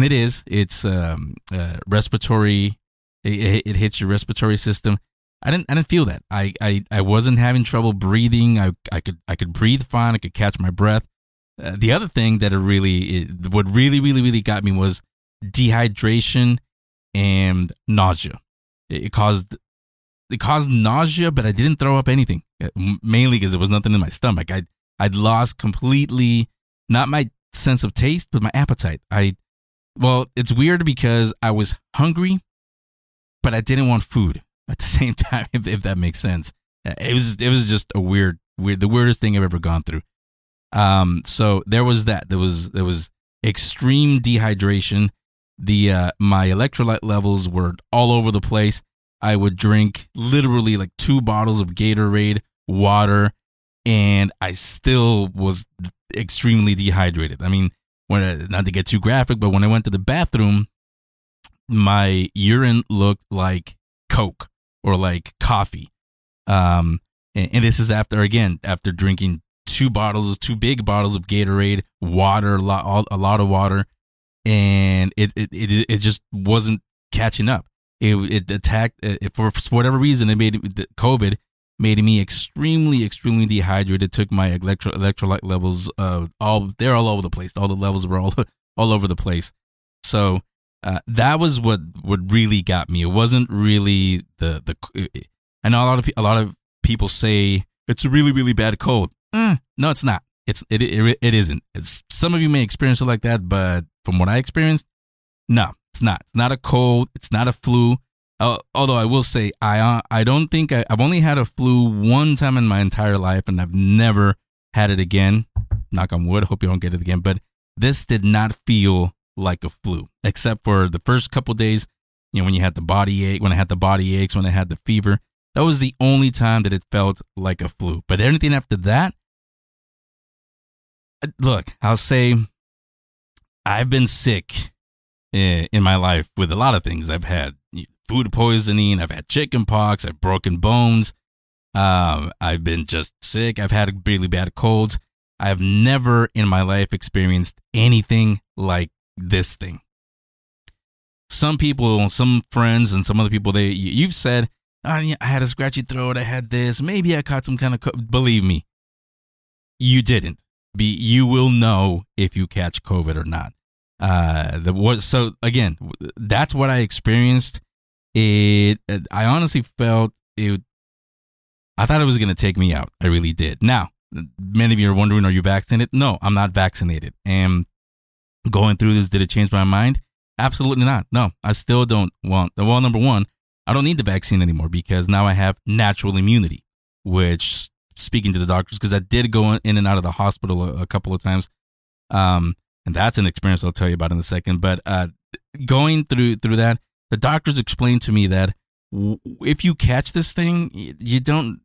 respiratory. It hits your respiratory system. I didn't feel that. I wasn't having trouble breathing. I could breathe fine. I could catch my breath. The other thing that what really got me was dehydration and nausea. It caused nausea, but I didn't throw up anything. Mainly because there was nothing in my stomach. I'd lost completely, not my sense of taste, but my appetite. It's weird because I was hungry, but I didn't want food at the same time, if that makes sense. It was just the weirdest thing I've ever gone through. So there was that. There was extreme dehydration. My electrolyte levels were all over the place. I would drink literally like 2 bottles of Gatorade, water, and I still was extremely dehydrated. I mean, not to get too graphic, but when I went to the bathroom, my urine looked like Coke or like coffee. And this is after drinking 2 big bottles of Gatorade, water, a lot of water, and it just wasn't catching up. It attacked for whatever reason. COVID made me extremely dehydrated. It took my electrolyte levels they're all over the place. All the levels were all over the place. So that was what really got me. It wasn't really I know a lot of people say it's a really, really bad cold. No, it's not. It isn't. Some of you may experience it like that, but from what I experienced, no, it's not. It's not a cold. It's not a flu. Although I will say, I don't think I've only had a flu one time in my entire life, and I've never had it again. Knock on wood. Hope you don't get it again. But this did not feel like a flu, except for the first couple days. You know, when you had the body ache, when I had the body aches, when I had the fever, that was the only time that it felt like a flu. But anything after that, look, I'll say I've been sick in my life with a lot of things. I've had food poisoning, I've had chicken pox, I've broken bones, I've been just sick, I've had really bad colds. I've never in my life experienced anything like this thing. Some people, some friends, and some other people, you've said, oh, yeah, I had a scratchy throat, I had this, maybe I caught some kind of believe me, you didn't. You will know if you catch COVID or not. So again, that's what I experienced. I honestly felt it. I thought it was going to take me out. I really did. Now, many of you are wondering, are you vaccinated? No, I'm not vaccinated. And going through this, did it change my mind? Absolutely not. No, I still don't want. Well, number one, I don't need the vaccine anymore because now I have natural immunity, which, speaking to the doctors, because I did go in and out of the hospital a couple of times. And that's an experience I'll tell you about in a second. But going through that, the doctors explained to me that if you catch this thing, the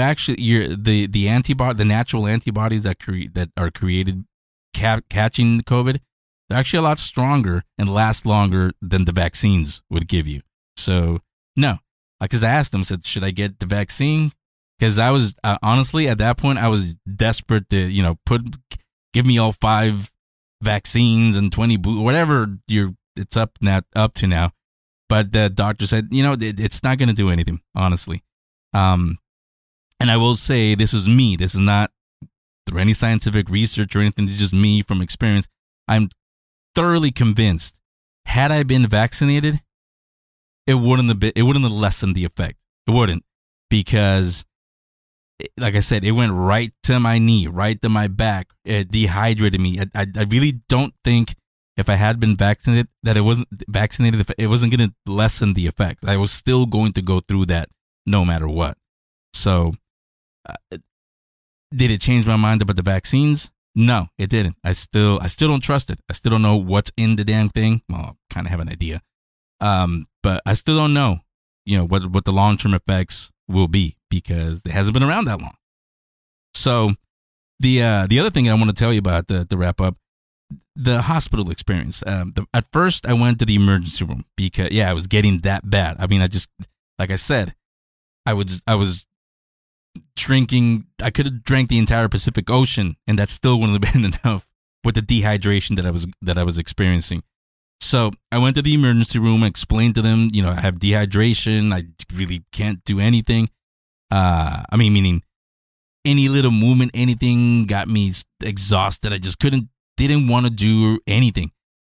natural antibodies that are created catching COVID, they're actually a lot stronger and last longer than the vaccines would give you. So no, because I asked them, said, should I get the vaccine? Because I was honestly at that point I was desperate to give me all 5 vaccines and 20 whatever it's up to now. But the doctor said, it's not going to do anything, honestly. And I will say this was me. This is not through any scientific research or anything. It's just me from experience. I'm thoroughly convinced had I been vaccinated, it wouldn't have lessened the effect. It wouldn't, because like I said, it went right to my knee, right to my back. It dehydrated me. I really don't think if I had been vaccinated, it wasn't going to lessen the effects. I was still going to go through that no matter what. So, did it change my mind about the vaccines? No, it didn't. I still don't trust it. I still don't know what's in the damn thing. Well, I kind of have an idea. But I still don't know, what the long-term effects will be because it hasn't been around that long. So, the other thing I want to tell you about to wrap up, the hospital experience. At first, I went to the emergency room because, I was getting that bad. I mean, like I said, I was drinking. I could have drank the entire Pacific Ocean, and that still wouldn't have been enough with the dehydration that I was experiencing. So I went to the emergency room, explained to them, I have dehydration. I really can't do anything. Meaning any little movement, anything got me exhausted. I just didn't want to do anything.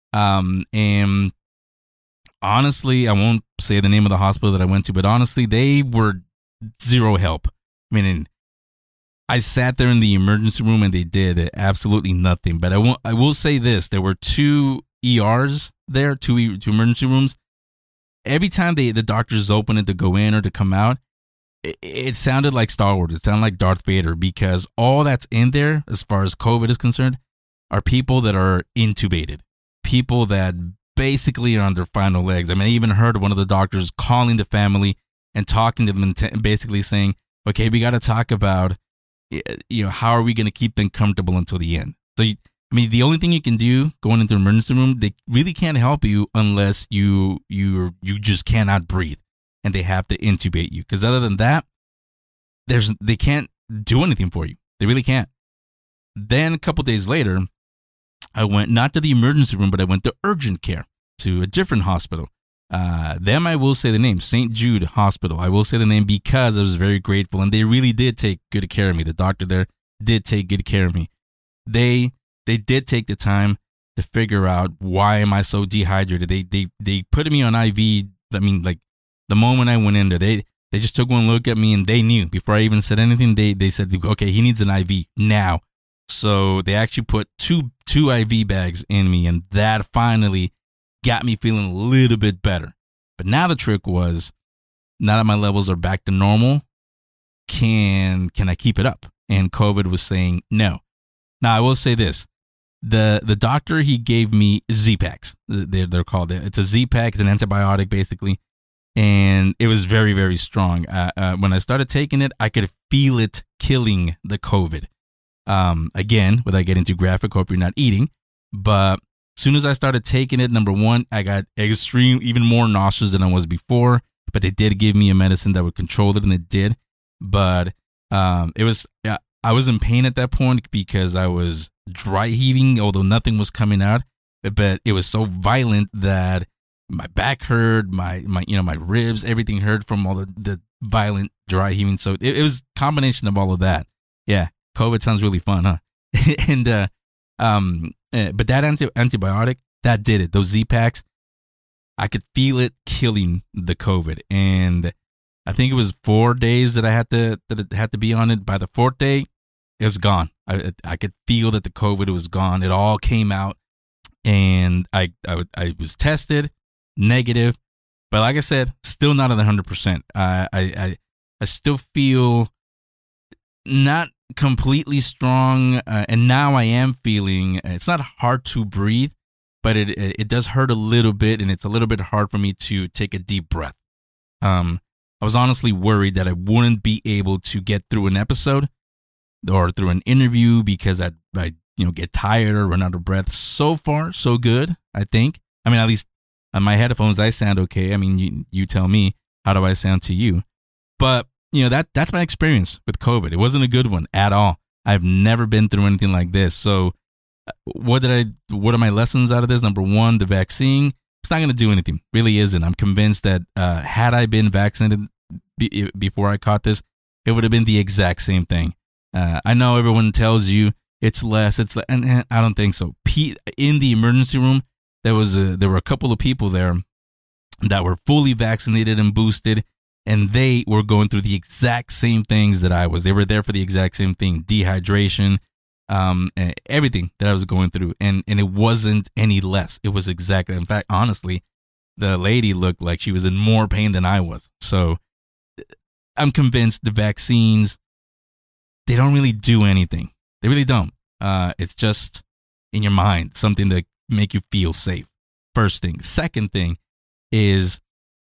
And honestly, I won't say the name of the hospital that I went to, but honestly, they were zero help. Meaning, I sat there in the emergency room and they did absolutely nothing. But I will say this: there were 2 ERs there, 2 emergency rooms. Every time the doctors opened it to go in or to come out, it sounded like Star Wars. It sounded like Darth Vader, because all that's in there, as far as COVID is concerned, are people that are intubated, people that basically are on their final legs. I mean, I even heard one of the doctors calling the family and talking to them and basically saying, okay, we got to talk about, how are we going to keep them comfortable until the end? So, the only thing you can do going into the emergency room, they really can't help you unless you just cannot breathe and they have to intubate you. Because other than that, they can't do anything for you. They really can't. Then a couple days later, I went not to the emergency room, but I went to urgent care, to a different hospital. Them, I will say the name, St. Jude Hospital. I will say the name because I was very grateful, and they really did take good care of me. The doctor there did take good care of me. They did take the time to figure out why am I so dehydrated. They put me on IV. I mean, like the moment I went in there, they just took one look at me and they knew before I even said anything. They said, okay, he needs an IV now. So they actually put two IV bags in me, and that finally got me feeling a little bit better. But now the trick was, now that my levels are back to normal, can I keep it up? And COVID was saying no. Now I will say this. the doctor, he gave me Z-Paks. They're called. It's a Z-Pak. It's an antibiotic, basically. And it was very, very strong. When I started taking it, I could feel it killing the COVID. Again, without getting too graphic, hope you're not eating. But as soon as I started taking it, number one, I got even more nauseous than I was before. But they did give me a medicine that would control it, and it did. But I was in pain at that point because I was dry heaving, although nothing was coming out. But it was so violent that my back hurt, my ribs, everything hurt from all the violent dry heaving. So it was a combination of all of that. Yeah, COVID sounds really fun, huh? And but that antibiotic, that did it. Those Z-Paks, I could feel it killing the COVID. And I think it was 4 days that I had to be on it. By the fourth day, it was gone. I could feel that the COVID was gone. It all came out, and I was tested negative, but like I said, still not at 100%. I still feel not completely strong, and now I am feeling. It's not hard to breathe, but it does hurt a little bit, and it's a little bit hard for me to take a deep breath. I was honestly worried that I wouldn't be able to get through an episode or through an interview because I get tired or run out of breath. So far, so good, I think. I mean, at least on my headphones, I sound okay. I mean, you tell me, how do I sound to you? But, that's my experience with COVID. It wasn't a good one at all. I've never been through anything like this. So what are my lessons out of this? Number one, the vaccine, it's not going to do anything. Really isn't. I'm convinced that had I been vaccinated before I caught this, it would have been the exact same thing. I know everyone tells you it's less, and I don't think so. In the emergency room, there were a couple of people there that were fully vaccinated and boosted, and they were going through the exact same things that I was. They were there for the exact same thing, dehydration, everything that I was going through, and it wasn't any less. It was exactly. In fact, honestly, the lady looked like she was in more pain than I was. So I'm convinced the vaccines, they don't really do anything. They really don't. It's just in your mind, something to make you feel safe. First thing. Second thing is,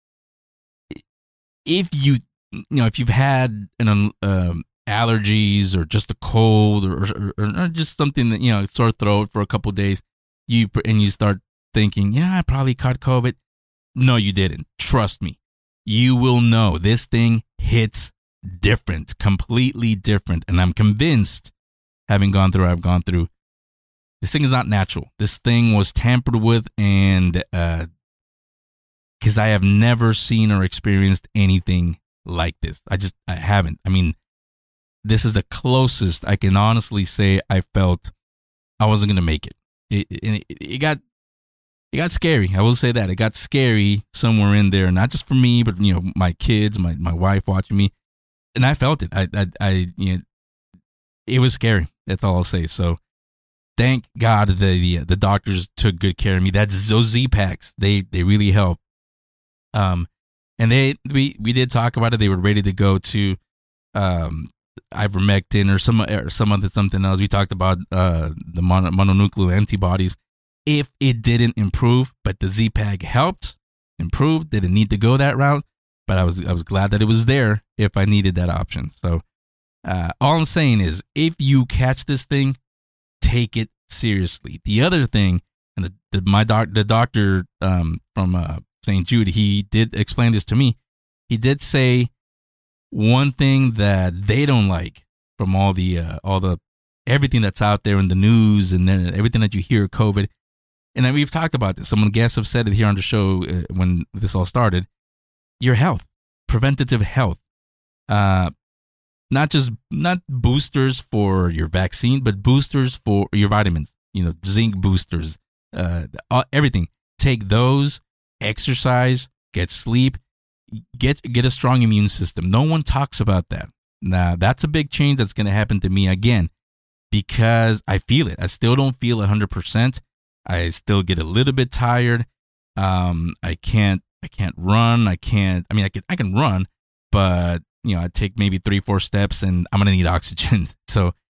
if you've had allergies or just a cold or just something that, sore throat for a couple of days, you start thinking, I probably caught COVID. No, you didn't. Trust me. You will know this thing hits different, completely different. And I'm convinced, having gone through, I've gone through, this thing is not natural. This thing was tampered with, and because I have never seen or experienced anything like this. I haven't. I mean, this is the closest I can honestly say I felt I wasn't going to make it. It got scary. I will say that. It got scary somewhere in there, not just for me, but, my kids, my wife watching me. And I felt it. It was scary. That's all I'll say. So thank God the doctors took good care of me. That's those Z-Paks. They really help. And we did talk about it. They were ready to go to ivermectin or something else. We talked about the mononuclear antibodies. If it didn't improve, but the Z-Pak helped, improved, didn't need to go that route. But I was glad that it was there if I needed that option. So all I'm saying is, if you catch this thing, take it seriously. The other thing, and the doctor from St. Jude, he did explain this to me. He did say one thing that they don't like from all the everything that's out there in the news and everything that you hear COVID. And we've talked about this. Some guests have said it here on the show when this all started. Your health, preventative health, not boosters for your vaccine, but boosters for your vitamins. Zinc boosters, everything. Take those. Exercise, get sleep, get a strong immune system. No one talks about that. Now, that's a big change that's going to happen to me again, because I feel it. I still don't feel 100%. I still get a little bit tired. I can't run. I can run, but I take maybe 3-4 steps and I'm going to need oxygen. So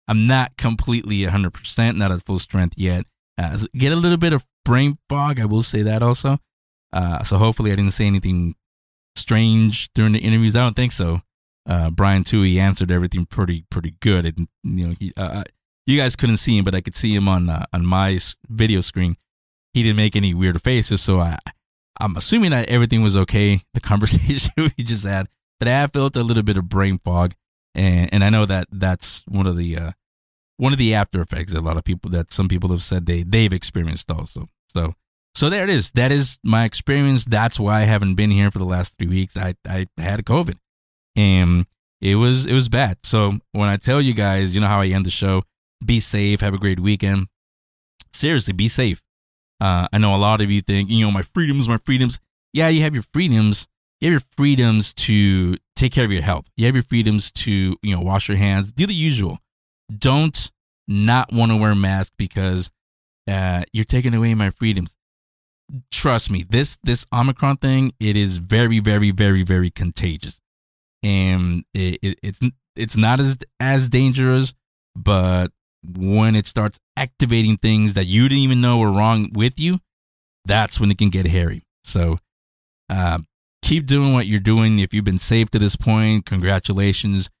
I'm not completely 100%, not at full strength yet. Get a little bit of brain fog, I will say that also. So hopefully I didn't say anything strange during the interviews. I don't think so. Brian too, he answered everything pretty good. And you guys couldn't see him, but I could see him on my video screen. He didn't make any weird faces, so I'm assuming that everything was okay. The conversation we just had, but I have felt a little bit of brain fog, and I know that that's one of the after effects that some people have said they've experienced also. So there it is. That is my experience. That's why I haven't been here for the last 3 weeks. I had COVID, and it was bad. So when I tell you guys, you know how I end the show, be safe, have a great weekend. Seriously, be safe. I know a lot of you think, my freedoms. Yeah, you have your freedoms. You have your freedoms to take care of your health. You have your freedoms to, wash your hands, do the usual. Don't not want to wear a mask because you're taking away my freedoms. Trust me, this Omicron thing, it is very, very, very, very contagious. And it's not as dangerous, but when it starts activating things that you didn't even know were wrong with you, that's when it can get hairy. So keep doing what you're doing. If you've been safe to this point, congratulations.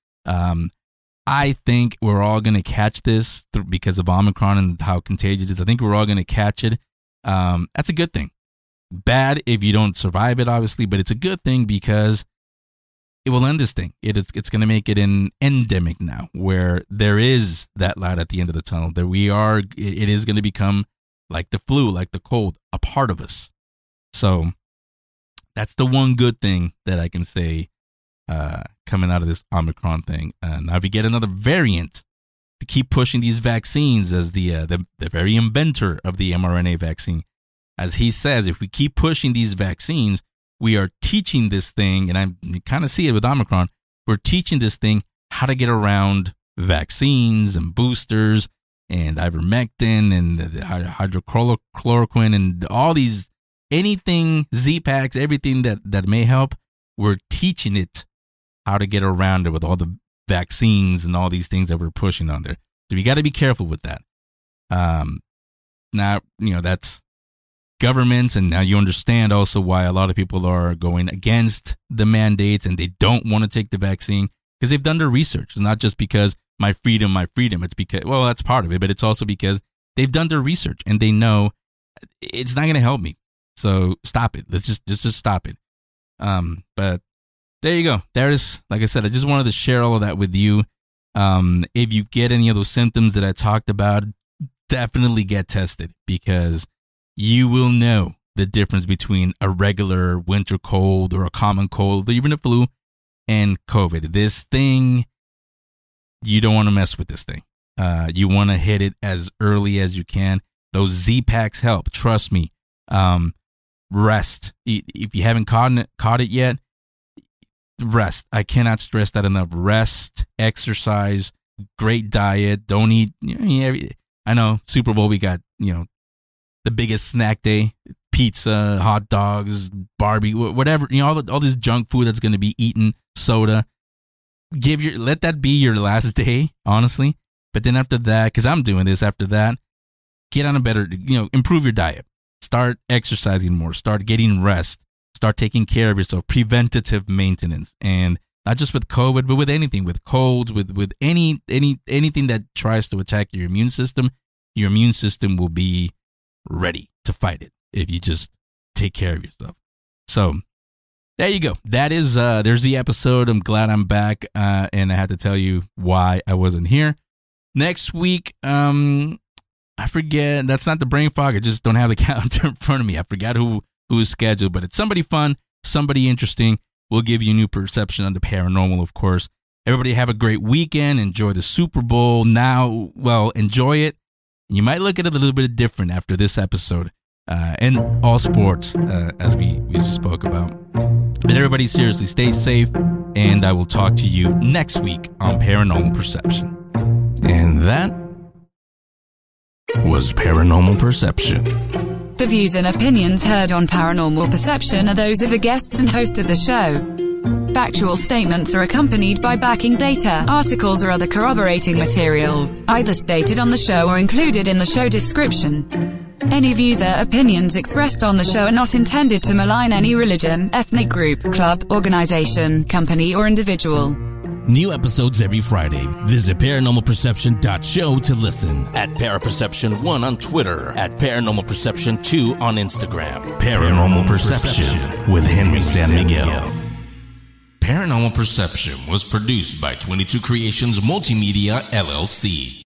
I think we're all going to catch this because of Omicron and how contagious it is. I think we're all going to catch it. That's a good thing. Bad if you don't survive it, obviously, but it's a good thing because it will end this thing. It's going to make it an endemic now, where there is that light at the end of the tunnel. It is going to become like the flu, like the cold, a part of us. So that's the one good thing that I can say coming out of this Omicron thing. Now, if you get another variant, to keep pushing these vaccines, as the very inventor of the mRNA vaccine, as he says, if we keep pushing these vaccines, we are teaching this thing, and I kind of see it with Omicron, we're teaching this thing how to get around vaccines and boosters and ivermectin and hydrochloroquine and all these, anything, Z-Packs, everything that may help, we're teaching it how to get around it with all the vaccines and all these things that we're pushing on there. So we got to be careful with that. Now, that's governments, and now you understand also why a lot of people are going against the mandates and they don't want to take the vaccine, because they've done their research. It's not just because my freedom. It's because, well, that's part of it, but it's also because they've done their research and they know it's not going to help me. So stop it. Let's just stop it. But there you go. There is, like I said, I just wanted to share all of that with you. If you get any of those symptoms that I talked about, definitely get tested, because you will know the difference between a regular winter cold or a common cold, or even a flu, and COVID. This thing, you don't want to mess with this thing. You want to hit it as early as you can. Those Z-Packs help. Trust me. Rest. If you haven't caught it yet, rest. I cannot stress that enough. Rest, exercise, great diet. Don't eat. I know Super Bowl, we got, the biggest snack day, pizza, hot dogs, barbecue, whatever, all this junk food that's going to be eaten, soda. Let that be your last day, honestly. But then after that, because I'm doing this, after that, get on a better, improve your diet. Start exercising more. Start getting rest. Start taking care of yourself. Preventative maintenance. And not just with COVID, but with anything, with colds, with anything that tries to attack your immune system will be ready to fight it if you just take care of yourself. So there you go. That is, there's the episode. I'm glad I'm back. And I had to tell you why I wasn't here. Next week, I forget. That's not the brain fog. I just don't have the calendar in front of me. I forgot who's scheduled, but it's somebody fun, somebody interesting. We'll give you a new perception on the paranormal, of course. Everybody have a great weekend. Enjoy the Super Bowl. Now, well, enjoy it. You might look at it a little bit different after this episode, and all sports, as we spoke about. But everybody, seriously, stay safe, and I will talk to you next week on Paranormal Perception. And that was Paranormal Perception. The views and opinions heard on Paranormal Perception are those of the guests and host of the show. Factual statements are accompanied by backing data, articles or other corroborating materials, either stated on the show or included in the show description. Any views or opinions expressed on the show are not intended to malign any religion, ethnic group, club, organization, company, or individual. New episodes every Friday. Visit paranormalperception.show to listen. At Paraperception1 on Twitter. At Paranormal Perception 2 on Instagram. Paranormal Perception with Henry San Miguel. Paranormal Perception was produced by 22 Creations Multimedia, LLC.